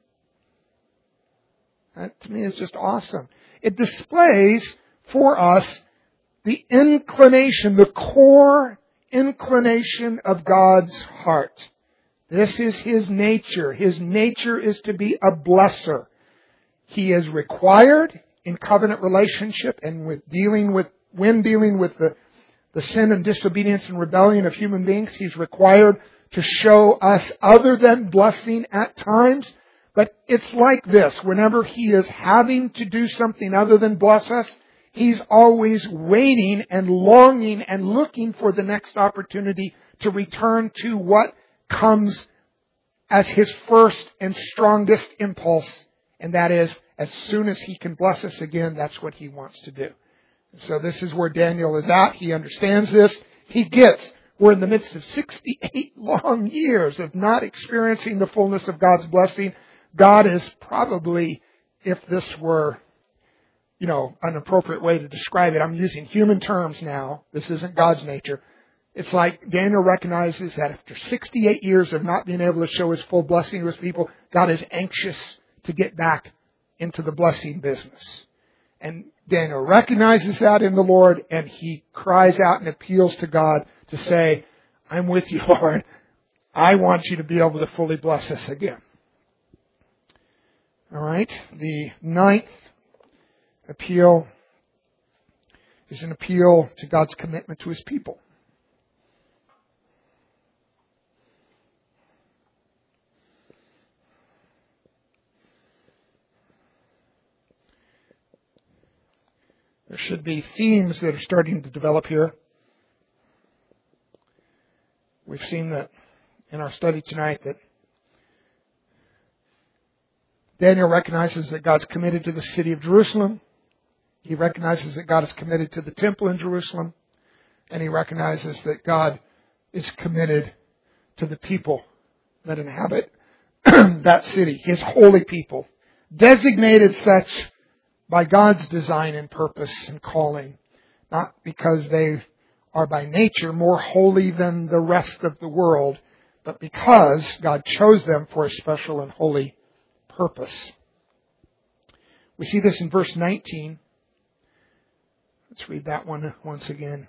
That to me is just awesome. It displays for us the inclination, the core inclination of God's heart. This is His nature. His nature is to be a blesser. He is required in covenant relationship and with dealing with, when dealing with the, the sin and disobedience and rebellion of human beings, He's required to show us other than blessing at times. But it's like this. Whenever He is having to do something other than bless us, He's always waiting and longing and looking for the next opportunity to return to what comes as His first and strongest impulse. And that is, as soon as He can bless us again, that's what He wants to do. And so this is where Daniel is at. He understands this. He gets, we're in the midst of sixty-eight long years of not experiencing the fullness of God's blessing. God is probably, if this were, you know, an appropriate way to describe it, I'm using human terms now. This isn't God's nature. It's like Daniel recognizes that after sixty-eight years of not being able to show His full blessing to His people, God is anxious to get back into the blessing business. And Daniel recognizes that in the Lord, and he cries out and appeals to God to say, I'm with you, Lord. I want you to be able to fully bless us again. All right. The ninth appeal is an appeal to God's commitment to His people. There should be themes that are starting to develop here. We've seen that in our study tonight that Daniel recognizes that God's committed to the city of Jerusalem. He recognizes that God is committed to the temple in Jerusalem. And he recognizes that God is committed to the people that inhabit that city, His holy people, designated such by God's design and purpose and calling, not because they are by nature more holy than the rest of the world, but because God chose them for a special and holy purpose. We see this in verse nineteen. Let's read that one once again.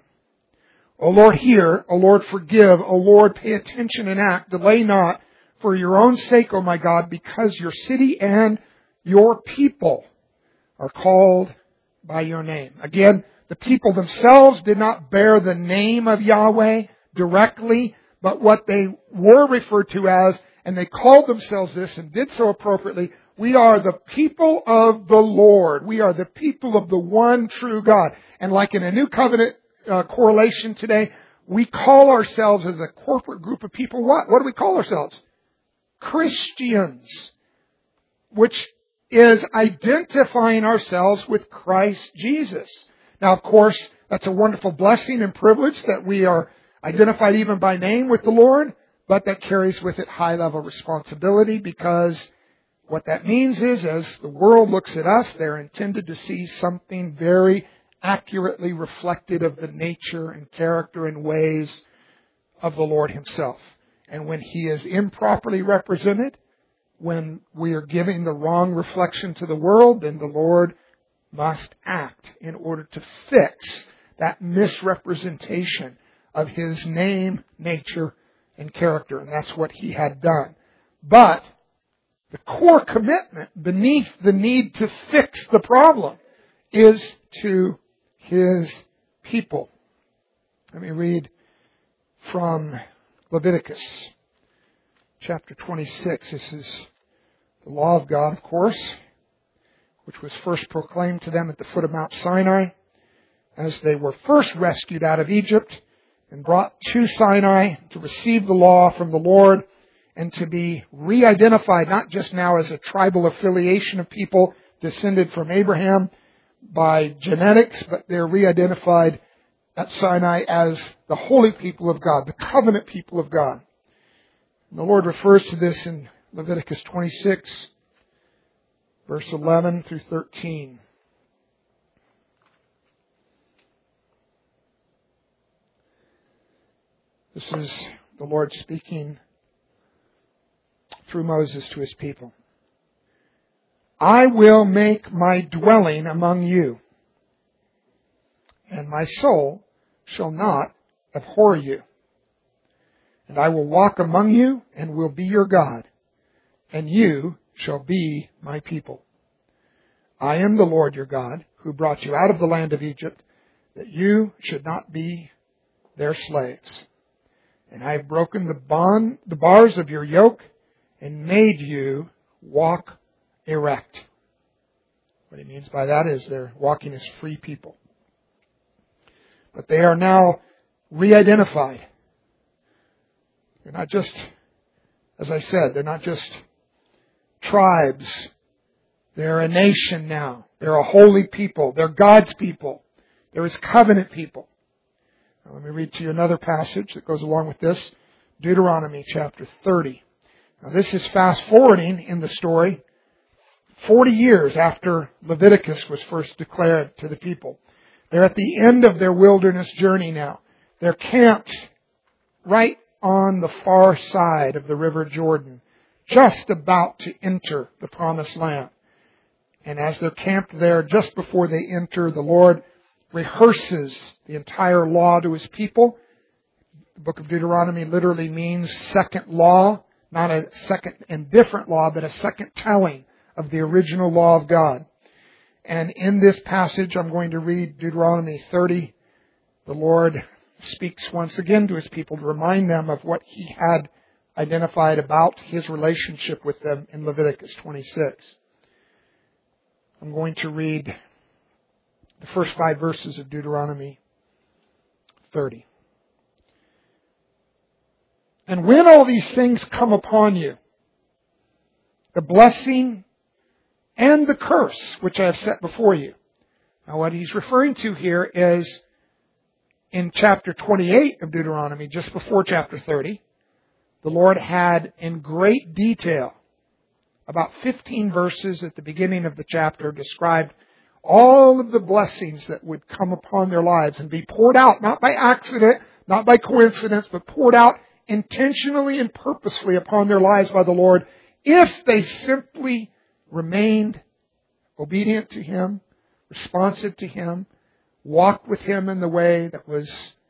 O Lord, hear. O Lord, forgive. O Lord, pay attention and act. Delay not for your own sake, O my God, because your city and your people are called by your name. Again, the people themselves did not bear the name of Yahweh directly, but what they were referred to as, and they called themselves this and did so appropriately, we are the people of the Lord. We are the people of the one true God. And like in a New Covenant uh, correlation today, we call ourselves as a corporate group of people what? What do we call ourselves? Christians. Which is identifying ourselves with Christ Jesus. Now, of course, that's a wonderful blessing and privilege that we are identified even by name with the Lord, but that carries with it high-level responsibility, because what that means is, as the world looks at us, they're intended to see something very accurately reflected of the nature and character and ways of the Lord Himself. And when He is improperly represented, when we are giving the wrong reflection to the world, then the Lord must act in order to fix that misrepresentation of His name, nature, and character. And that's what He had done. But the core commitment beneath the need to fix the problem is to His people. Let me read from Leviticus chapter twenty-six. This is the law of God, of course, which was first proclaimed to them at the foot of Mount Sinai as they were first rescued out of Egypt and brought to Sinai to receive the law from the Lord and to be re-identified, not just now as a tribal affiliation of people descended from Abraham by genetics, but they're re-identified at Sinai as the holy people of God, the covenant people of God. And the Lord refers to this in Leviticus twenty-six, verse eleven through thirteen. This is the Lord speaking through Moses to His people. I will make my dwelling among you, and my soul shall not abhor you. And I will walk among you, and will be your God, and you shall be my people. I am the Lord your God, who brought you out of the land of Egypt, that you should not be their slaves. And I have broken the bond, the bars of your yoke, and made you walk erect. What he means by that is they're walking as free people. But they are now re-identified. They're not just, as I said, they're not just tribes. They're a nation now. They're a holy people. They're God's people. They're His covenant people. Now, let me read to you another passage that goes along with this. Deuteronomy chapter thirty. Now, this is fast forwarding in the story forty years after Leviticus was first declared to the people. They're at the end of their wilderness journey now. They're camped right on the far side of the river Jordan, just about to enter the promised land. And as they're camped there, just before they enter, the Lord rehearses the entire law to His people. The book of Deuteronomy literally means second law, not a second and different law, but a second telling of the original law of God. And in this passage, I'm going to read Deuteronomy thirty. The Lord speaks once again to His people to remind them of what He had identified about His relationship with them in Leviticus twenty-six. I'm going to read the first five verses of Deuteronomy thirty. And when all these things come upon you, the blessing and the curse which I have set before you. Now what he's referring to here is in chapter twenty-eight of Deuteronomy, just before chapter thirty, the Lord had in great detail, about fifteen verses at the beginning of the chapter, described all of the blessings that would come upon their lives and be poured out, not by accident, not by coincidence, but poured out intentionally and purposefully upon their lives by the Lord, if they simply remained obedient to Him, responsive to Him, walked with Him in the way that was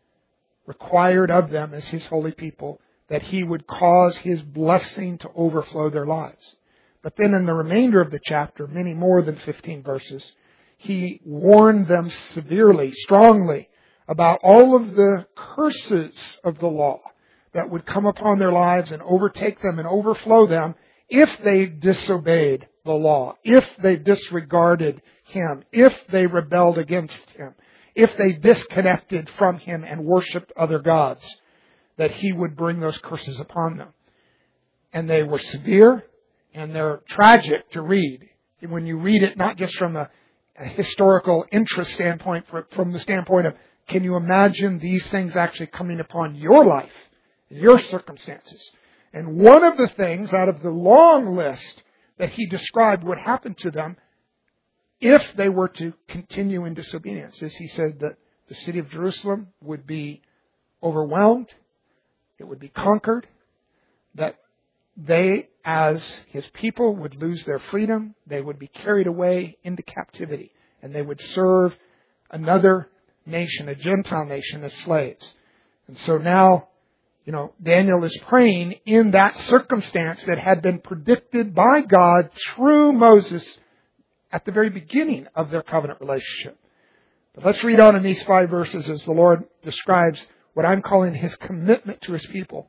required of them as His holy people, that He would cause His blessing to overflow their lives. But then in the remainder of the chapter, many more than fifteen verses, He warned them severely, strongly, about all of the curses of the law that would come upon their lives and overtake them and overflow them if they disobeyed the law, if they disregarded Him, if they rebelled against Him, if they disconnected from Him and worshipped other gods, that He would bring those curses upon them. And they were severe and they're tragic to read. When you read it, not just from a, a historical interest standpoint, from the standpoint of, can you imagine these things actually coming upon your life, your circumstances? And one of the things out of the long list that He described would happen to them if they were to continue in disobedience is He said that the city of Jerusalem would be overwhelmed, it would be conquered, that they as His people would lose their freedom, they would be carried away into captivity, and they would serve another nation, a Gentile nation, as slaves. And so now, you know, Daniel is praying in that circumstance that had been predicted by God through Moses at the very beginning of their covenant relationship. But let's read on in these five verses as the Lord describes what I'm calling His commitment to His people.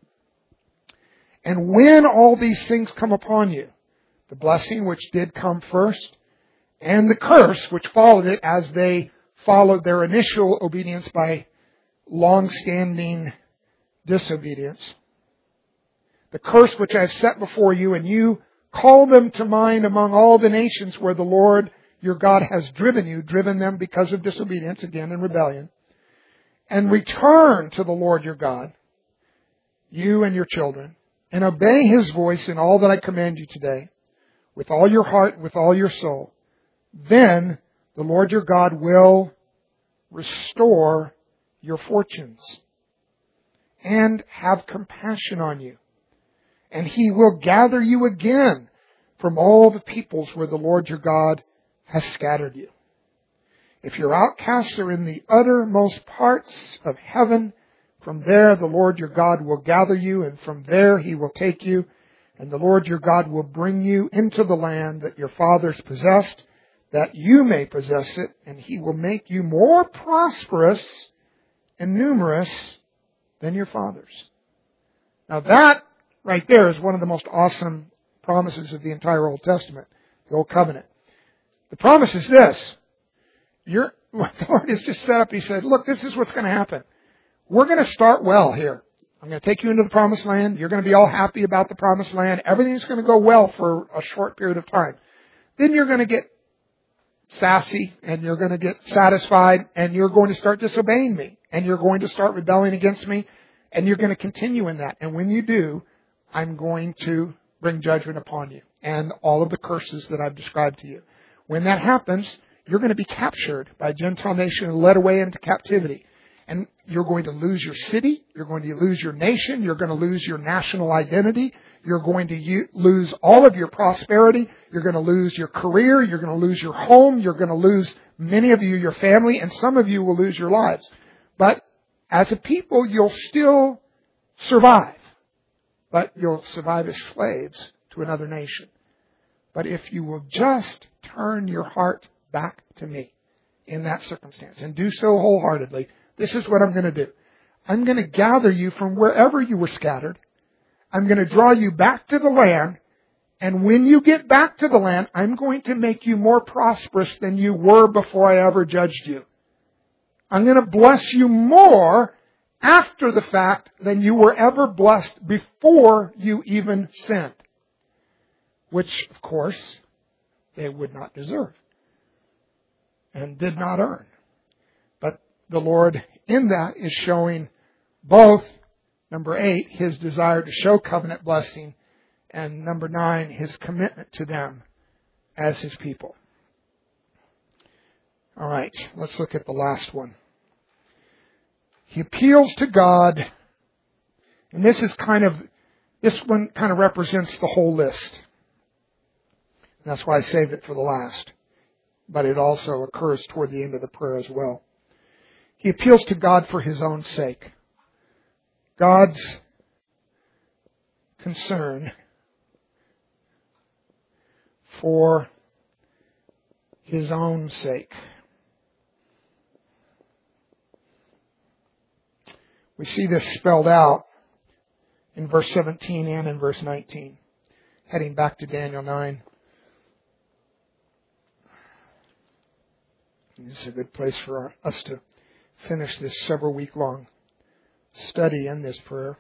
And when all these things come upon you, the blessing which did come first, and the curse which followed it as they followed their initial obedience by long-standing disobedience, the curse which I have set before you, and you call them to mind among all the nations where the Lord your God has driven you, driven them because of disobedience, again in rebellion, and return to the Lord your God, you and your children, and obey His voice in all that I command you today. with all your heart and with all your soul, then the Lord your God will restore your fortunes and have compassion on you. And He will gather you again from all the peoples where the Lord your God has scattered you. If your outcasts are in the uttermost parts of heaven, from there the Lord your God will gather you, and from there He will take you, and the Lord your God will bring you into the land that your fathers possessed, that you may possess it, and He will make you more prosperous and numerous than your fathers. Now that right there is one of the most awesome promises of the entire Old Testament, the Old Covenant. The promise is this. You're, what the Lord has just set up, He said, look, this is what's going to happen. We're going to start well here. I'm going to take you into the promised land. You're going to be all happy about the promised land. Everything's going to go well for a short period of time. Then you're going to get sassy and you're going to get satisfied and you're going to start disobeying me and you're going to start rebelling against me and you're going to continue in that. And when you do, I'm going to bring judgment upon you and all of the curses that I've described to you. When that happens, you're going to be captured by a Gentile nation and led away into captivity. And you're going to lose your city. You're going to lose your nation. You're going to lose your national identity. You're going to u- lose all of your prosperity. You're going to lose your career. You're going to lose your home. You're going to lose, many of you, your family. And some of you will lose your lives. But as a people, you'll still survive. But you'll survive as slaves to another nation. But if you will just turn your heart back to me in that circumstance and do so wholeheartedly, this is what I'm going to do. I'm going to gather you from wherever you were scattered. I'm going to draw you back to the land. And when you get back to the land, I'm going to make you more prosperous than you were before I ever judged you. I'm going to bless you more after the fact than you were ever blessed before you even sinned. Which, of course, they would not deserve and did not earn. But the Lord in that is showing both, number eight, His desire to show covenant blessing, and number nine, His commitment to them as His people. All right, let's look at the last one. He appeals to God, and this is kind of, this one kind of represents the whole list. That's why I saved it for the last. But it also occurs toward the end of the prayer as well. He appeals to God for His own sake. God's concern for His own sake. We see this spelled out in verse seventeen and in verse nineteen. Heading back to Daniel nine. This is a good place for us to finish this several week long study in this prayer.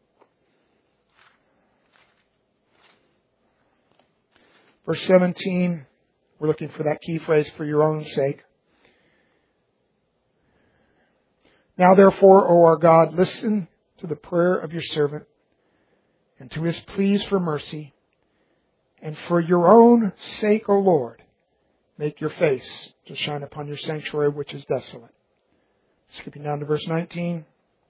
Verse seventeen, we're looking for that key phrase, for your own sake. Now therefore, O our God, listen to the prayer of your servant and to his pleas for mercy. And for your own sake, O Lord, make your face to shine upon your sanctuary, which is desolate. Skipping down to verse nineteen.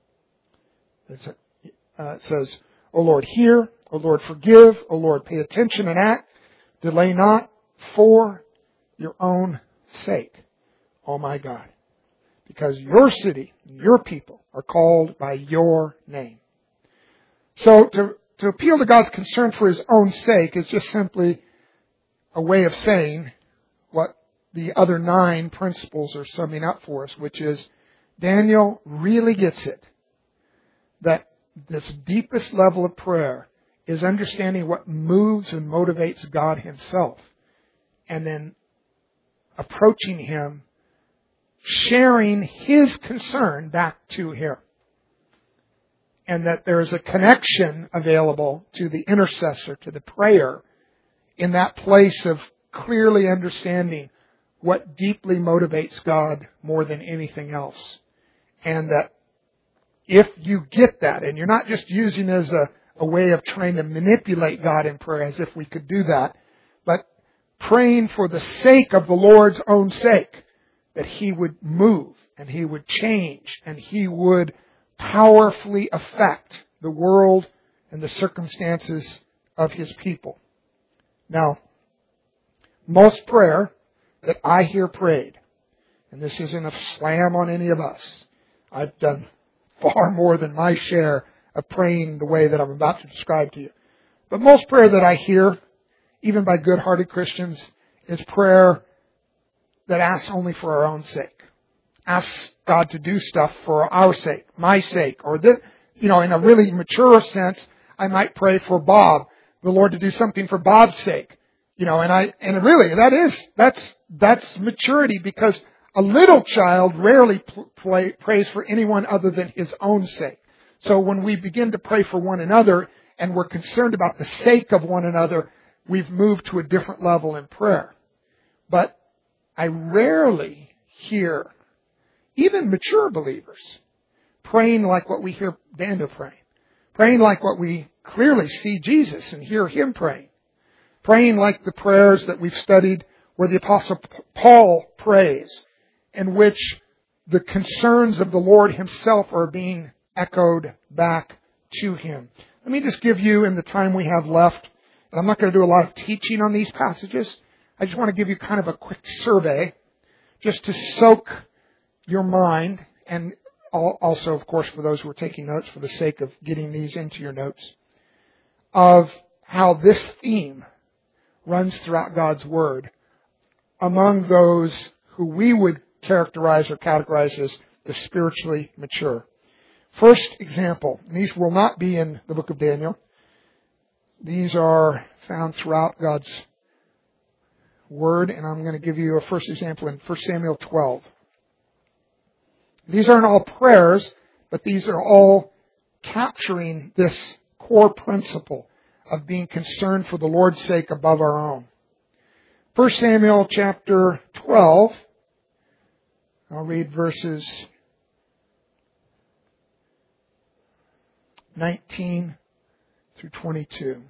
Uh, it says, O Lord, hear. O Lord, forgive. O Lord, pay attention and act. Delay not, for your own sake, O my God. Because your city, your people are called by your name. So to, to appeal to God's concern for His own sake is just simply a way of saying what the other nine principles are summing up for us, which is Daniel really gets it. That this deepest level of prayer is understanding what moves and motivates God Himself. And then approaching Him, sharing His concern back to Him. And that there is a connection available to the intercessor, to the prayer, in that place of clearly understanding what deeply motivates God more than anything else. And that if you get that, and you're not just using it as a, a way of trying to manipulate God in prayer as if we could do that, but praying for the sake of the Lord's own sake, that He would move and He would change and He would powerfully affect the world and the circumstances of His people. Now, most prayer that I hear prayed, and this isn't a slam on any of us, I've done far more than my share of praying the way that I'm about to describe to you. But most prayer that I hear, even by good-hearted Christians, is prayer that asks only for our own sake. Asks God to do stuff for our sake, my sake, or this, you know, in a really mature sense, I might pray for Bob, the Lord to do something for Bob's sake. You know, and I, and really, that is, that's, that's maturity, because a little child rarely play, prays for anyone other than his own sake. So when we begin to pray for one another and we're concerned about the sake of one another, we've moved to a different level in prayer. But I rarely hear even mature believers praying like what we hear Daniel praying. Praying like what we clearly see Jesus and hear Him praying. Praying like the prayers that we've studied where the Apostle Paul prays, in which the concerns of the Lord Himself are being echoed back to Him. Let me just give you, in the time we have left, and I'm not going to do a lot of teaching on these passages. I just want to give you kind of a quick survey, just to soak your mind, and also, of course, for those who are taking notes, for the sake of getting these into your notes, of how this theme runs throughout God's Word among those who we would characterize or categorize as the spiritually mature. First example, and these will not be in the book of Daniel. These are found throughout God's Word, and I'm going to give you a first example in First Samuel twelve. These aren't all prayers, but these are all capturing this core principle of being concerned for the Lord's sake above our own. First Samuel chapter twelve, I'll read verses nineteen through twenty-two.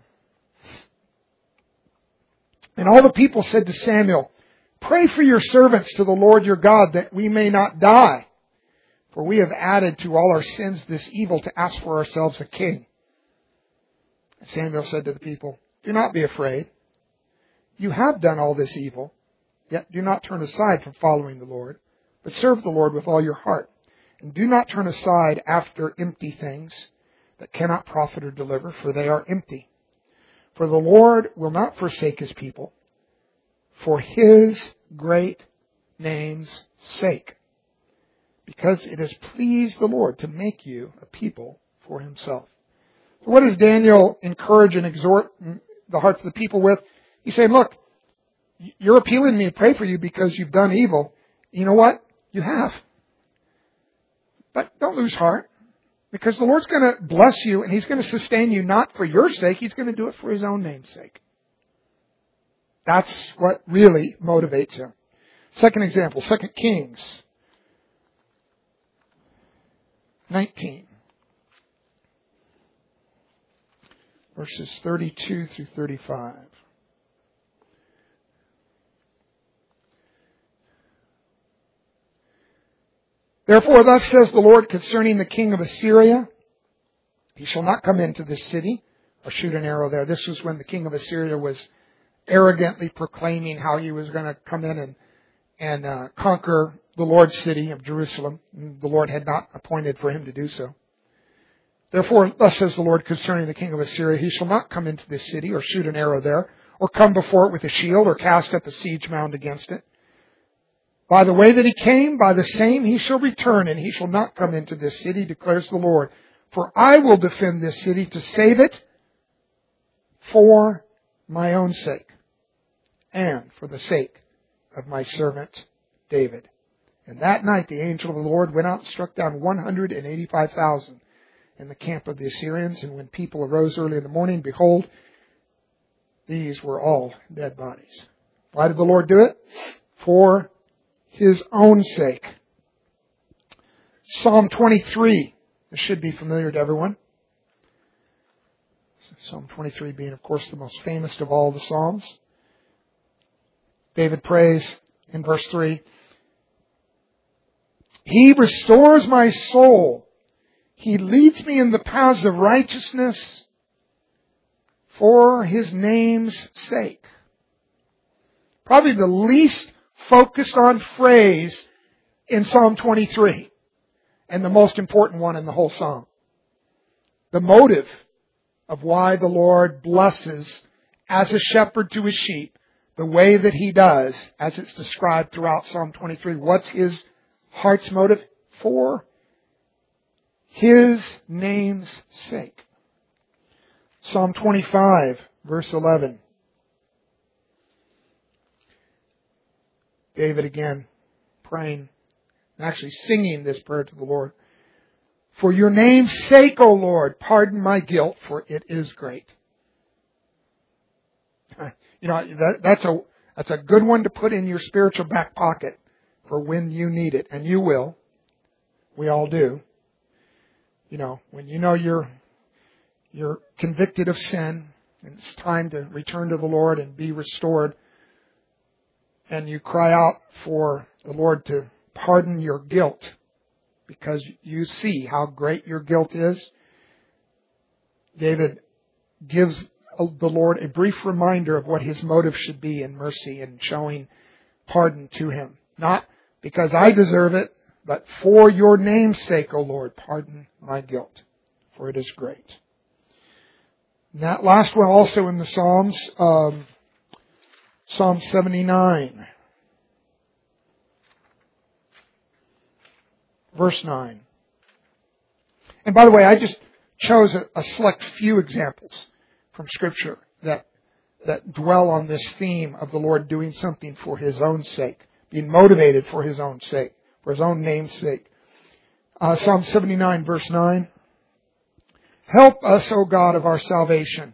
And all the people said to Samuel, "Pray for your servants to the Lord your God, that we may not die. For we have added to all our sins this evil to ask for ourselves a king." And Samuel said to the people, "Do not be afraid. You have done all this evil, yet do not turn aside from following the Lord, but serve the Lord with all your heart. And do not turn aside after empty things that cannot profit or deliver, for they are empty. For the Lord will not forsake His people for His great name's sake, because it has pleased the Lord to make you a people for Himself." So what does Daniel encourage and exhort the hearts of the people with? He's saying, look, you're appealing to me to pray for you because you've done evil. You know what? You have. But don't lose heart, because the Lord's going to bless you and He's going to sustain you not for your sake. He's going to do it for His own name's sake. That's what really motivates Him. Second example, Second Kings nineteen. Verses thirty-two through thirty-five. "Therefore thus says the Lord concerning the king of Assyria, he shall not come into this city or shoot an arrow there." This was when the king of Assyria was arrogantly proclaiming how he was going to come in and, and uh, conquer the Lord's city of Jerusalem. The Lord had not appointed for him to do so. "Therefore, thus says the Lord concerning the king of Assyria, he shall not come into this city or shoot an arrow there, or come before it with a shield, or cast up a siege mound against it. By the way that he came, by the same he shall return, and he shall not come into this city, declares the Lord. For I will defend this city to save it for my own sake, and for the sake of my servant David." And that night the angel of the Lord went out and struck down one hundred eighty-five thousand in the camp of the Assyrians. And when people arose early in the morning, behold, these were all dead bodies. Why did the Lord do it? For His own sake. Psalm twenty-three. This should be familiar to everyone. Psalm twenty-three being, of course, the most famous of all the Psalms. David prays in verse three. He restores my soul. He leads me in the paths of righteousness for His name's sake. Probably the least focused on phrase in Psalm twenty-three, and the most important one in the whole psalm. The motive of why the Lord blesses as a shepherd to His sheep the way that He does, as it's described throughout Psalm twenty-three. What's His heart's motive? For His name's sake. Psalm twenty-five, verse eleven. David again praying, and actually singing this prayer to the Lord. For your name's sake, O Lord, pardon my guilt, for it is great. You know, that, that's a that's a good one to put in your spiritual back pocket for when you need it, and you will. We all do. You know, when you know you're you're convicted of sin, and it's time to return to the Lord and be restored, and you cry out for the Lord to pardon your guilt because you see how great your guilt is. David gives the Lord a brief reminder of what His motive should be in mercy and showing pardon to Him. Not because I deserve it, but for your name's sake, O Lord, pardon my guilt, for it is great. And that last one also in the Psalms, um, Psalm seventy-nine, verse nine. And by the way, I just chose a, a select few examples from Scripture that that dwell on this theme of the Lord doing something for His own sake, being motivated for His own sake, for His own name's sake. Uh, Psalm seventy-nine, verse nine. Help us, O God of our salvation.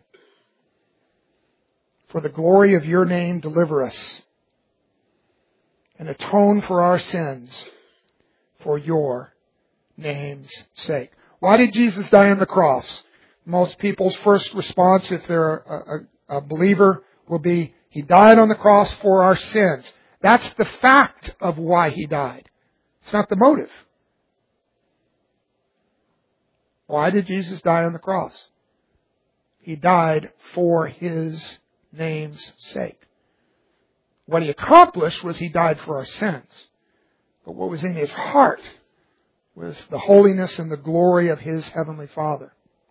For the glory of your name, deliver us. And atone for our sins for your name's sake. Why did Jesus die on the cross? Most people's first response, if they're a, a, a believer, will be, He died on the cross for our sins. That's the fact of why He died. It's not the motive. Why did Jesus die on the cross? He died for His name's sake. What He accomplished was He died for our sins. But what was in His heart was the holiness and the glory of His Heavenly Father.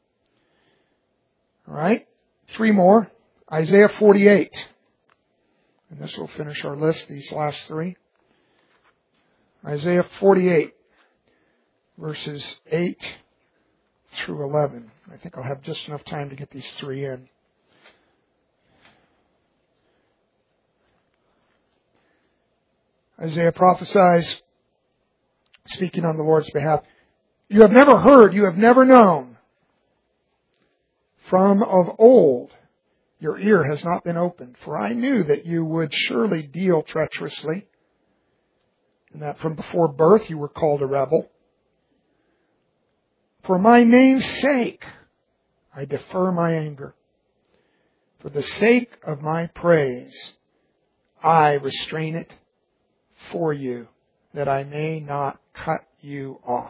All right? Three more. Isaiah forty-eight. And this will finish our list, these last three. Isaiah forty-eight, verses eight through eleven. I think I'll have just enough time to get these three in. Isaiah prophesies, speaking on the Lord's behalf, you have never heard, you have never known. From of old, your ear has not been opened. For I knew that you would surely deal treacherously, and that from before birth you were called a rebel. For my name's sake, I defer my anger. For the sake of my praise, I restrain it for you, that I may not cut you off.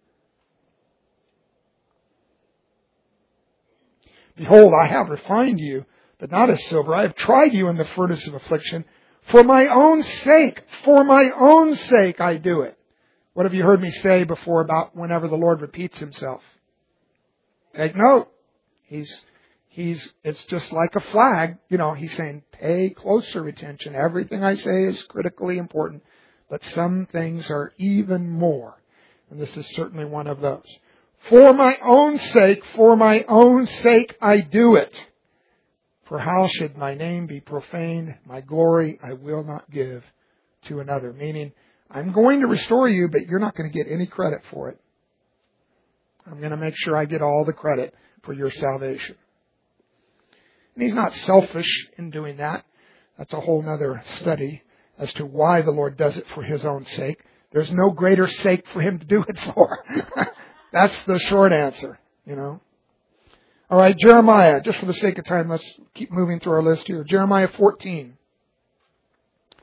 Behold, I have refined you, but not as silver. I have tried you in the furnace of affliction. For my own sake, for my own sake I do it. What have you heard me say before about whenever the Lord repeats Himself? Take note. He's, he's, it's just like a flag. You know, He's saying, pay closer attention. Everything I say is critically important, but some things are even more. And this is certainly one of those. For my own sake, for my own sake I do it. For how should my name be profaned? My glory I will not give to another. Meaning, I'm going to restore you, but you're not going to get any credit for it. I'm going to make sure I get all the credit for your salvation. And He's not selfish in doing that. That's a whole other study as to why the Lord does it for His own sake. There's no greater sake for Him to do it for. That's the short answer, you know. All right, Jeremiah. Just for the sake of time, let's keep moving through our list here. Jeremiah fourteen.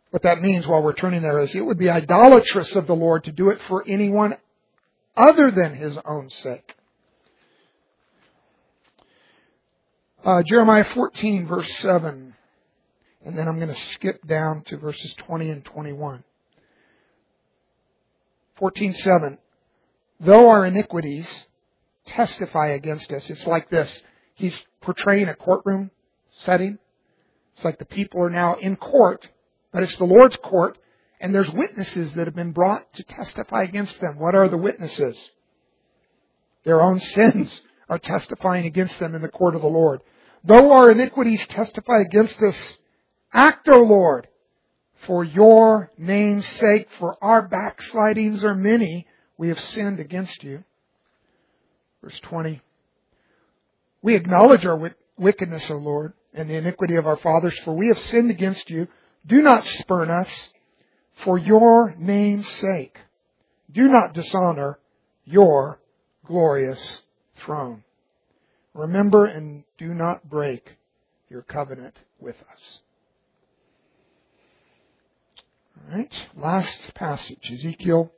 What that means while we're turning there is it would be idolatrous of the Lord to do it for anyone other than His own sake. Uh, Jeremiah fourteen, verse seven. And then I'm going to skip down to verses twenty and twenty-one. fourteen seven. Though our iniquities testify against us. It's like this. He's portraying a courtroom setting. It's like the people are now in court, but it's the Lord's court, and there's witnesses that have been brought to testify against them. What are the witnesses? Their own sins are testifying against them in the court of the Lord. Though our iniquities testify against us, act, O Lord, for your name's sake, for our backslidings are many, we have sinned against you. Verse twenty. We acknowledge our wickedness, O Lord, and the iniquity of our fathers, for we have sinned against you. Do not spurn us for your name's sake. Do not dishonor your glorious throne. Remember and do not break your covenant with us. All right, last passage, Ezekiel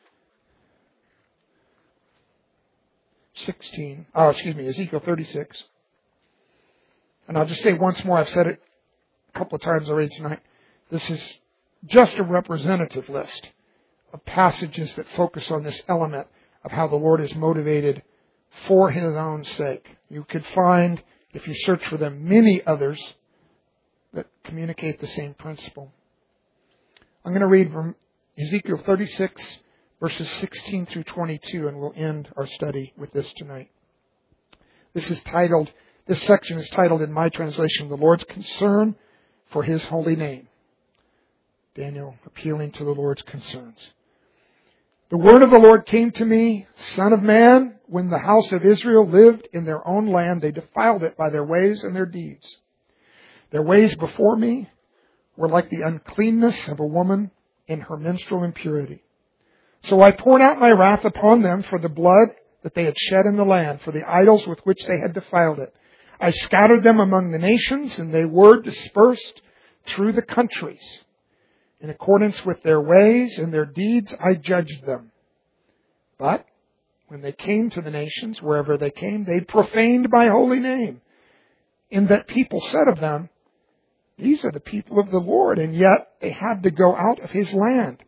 sixteen. Oh, excuse me, Ezekiel thirty-six. And I'll just say once more, I've said it a couple of times already tonight. This is just a representative list of passages that focus on this element of how the Lord is motivated for His own sake. You could find, if you search for them, many others that communicate the same principle. I'm going to read from Ezekiel thirty-six, verses sixteen through twenty-two, and we'll end our study with this tonight. This is titled, this section is titled in my translation, The Lord's Concern for His Holy Name. Daniel appealing to the Lord's concerns. The word of the Lord came to me, Son of man, when the house of Israel lived in their own land, they defiled it by their ways and their deeds. Their ways before me were like the uncleanness of a woman in her menstrual impurity. So I poured out my wrath upon them for the blood that they had shed in the land, for the idols with which they had defiled it. I scattered them among the nations, and they were dispersed through the countries. In accordance with their ways and their deeds, I judged them. But when they came to the nations, wherever they came, they profaned my holy name, in that people said of them, these are the people of the Lord, and yet they had to go out of His land.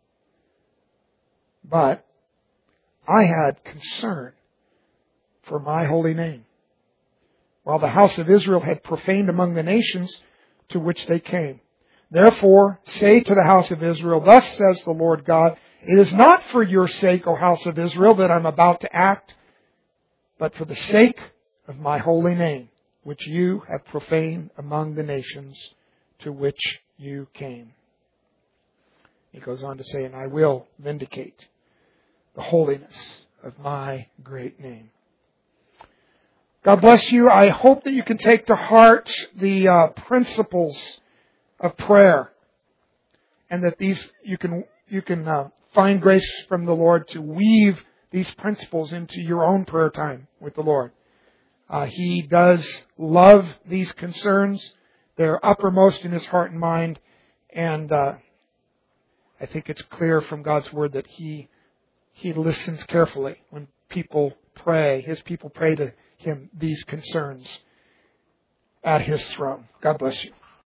But I had concern for my holy name, while the house of Israel had profaned among the nations to which they came. Therefore, say to the house of Israel, thus says the Lord God, it is not for your sake, O house of Israel, that I'm about to act, but for the sake of my holy name, which you have profaned among the nations to which you came. He goes on to say, and I will vindicate the holiness of my great name. God bless you. I hope that you can take to heart the uh, principles of prayer, and that these you can you can uh, find grace from the Lord to weave these principles into your own prayer time with the Lord. Uh, he does love these concerns. They're uppermost in His heart and mind. And uh, I think it's clear from God's Word that He He listens carefully when people pray. His people pray to Him these concerns at His throne. God bless you.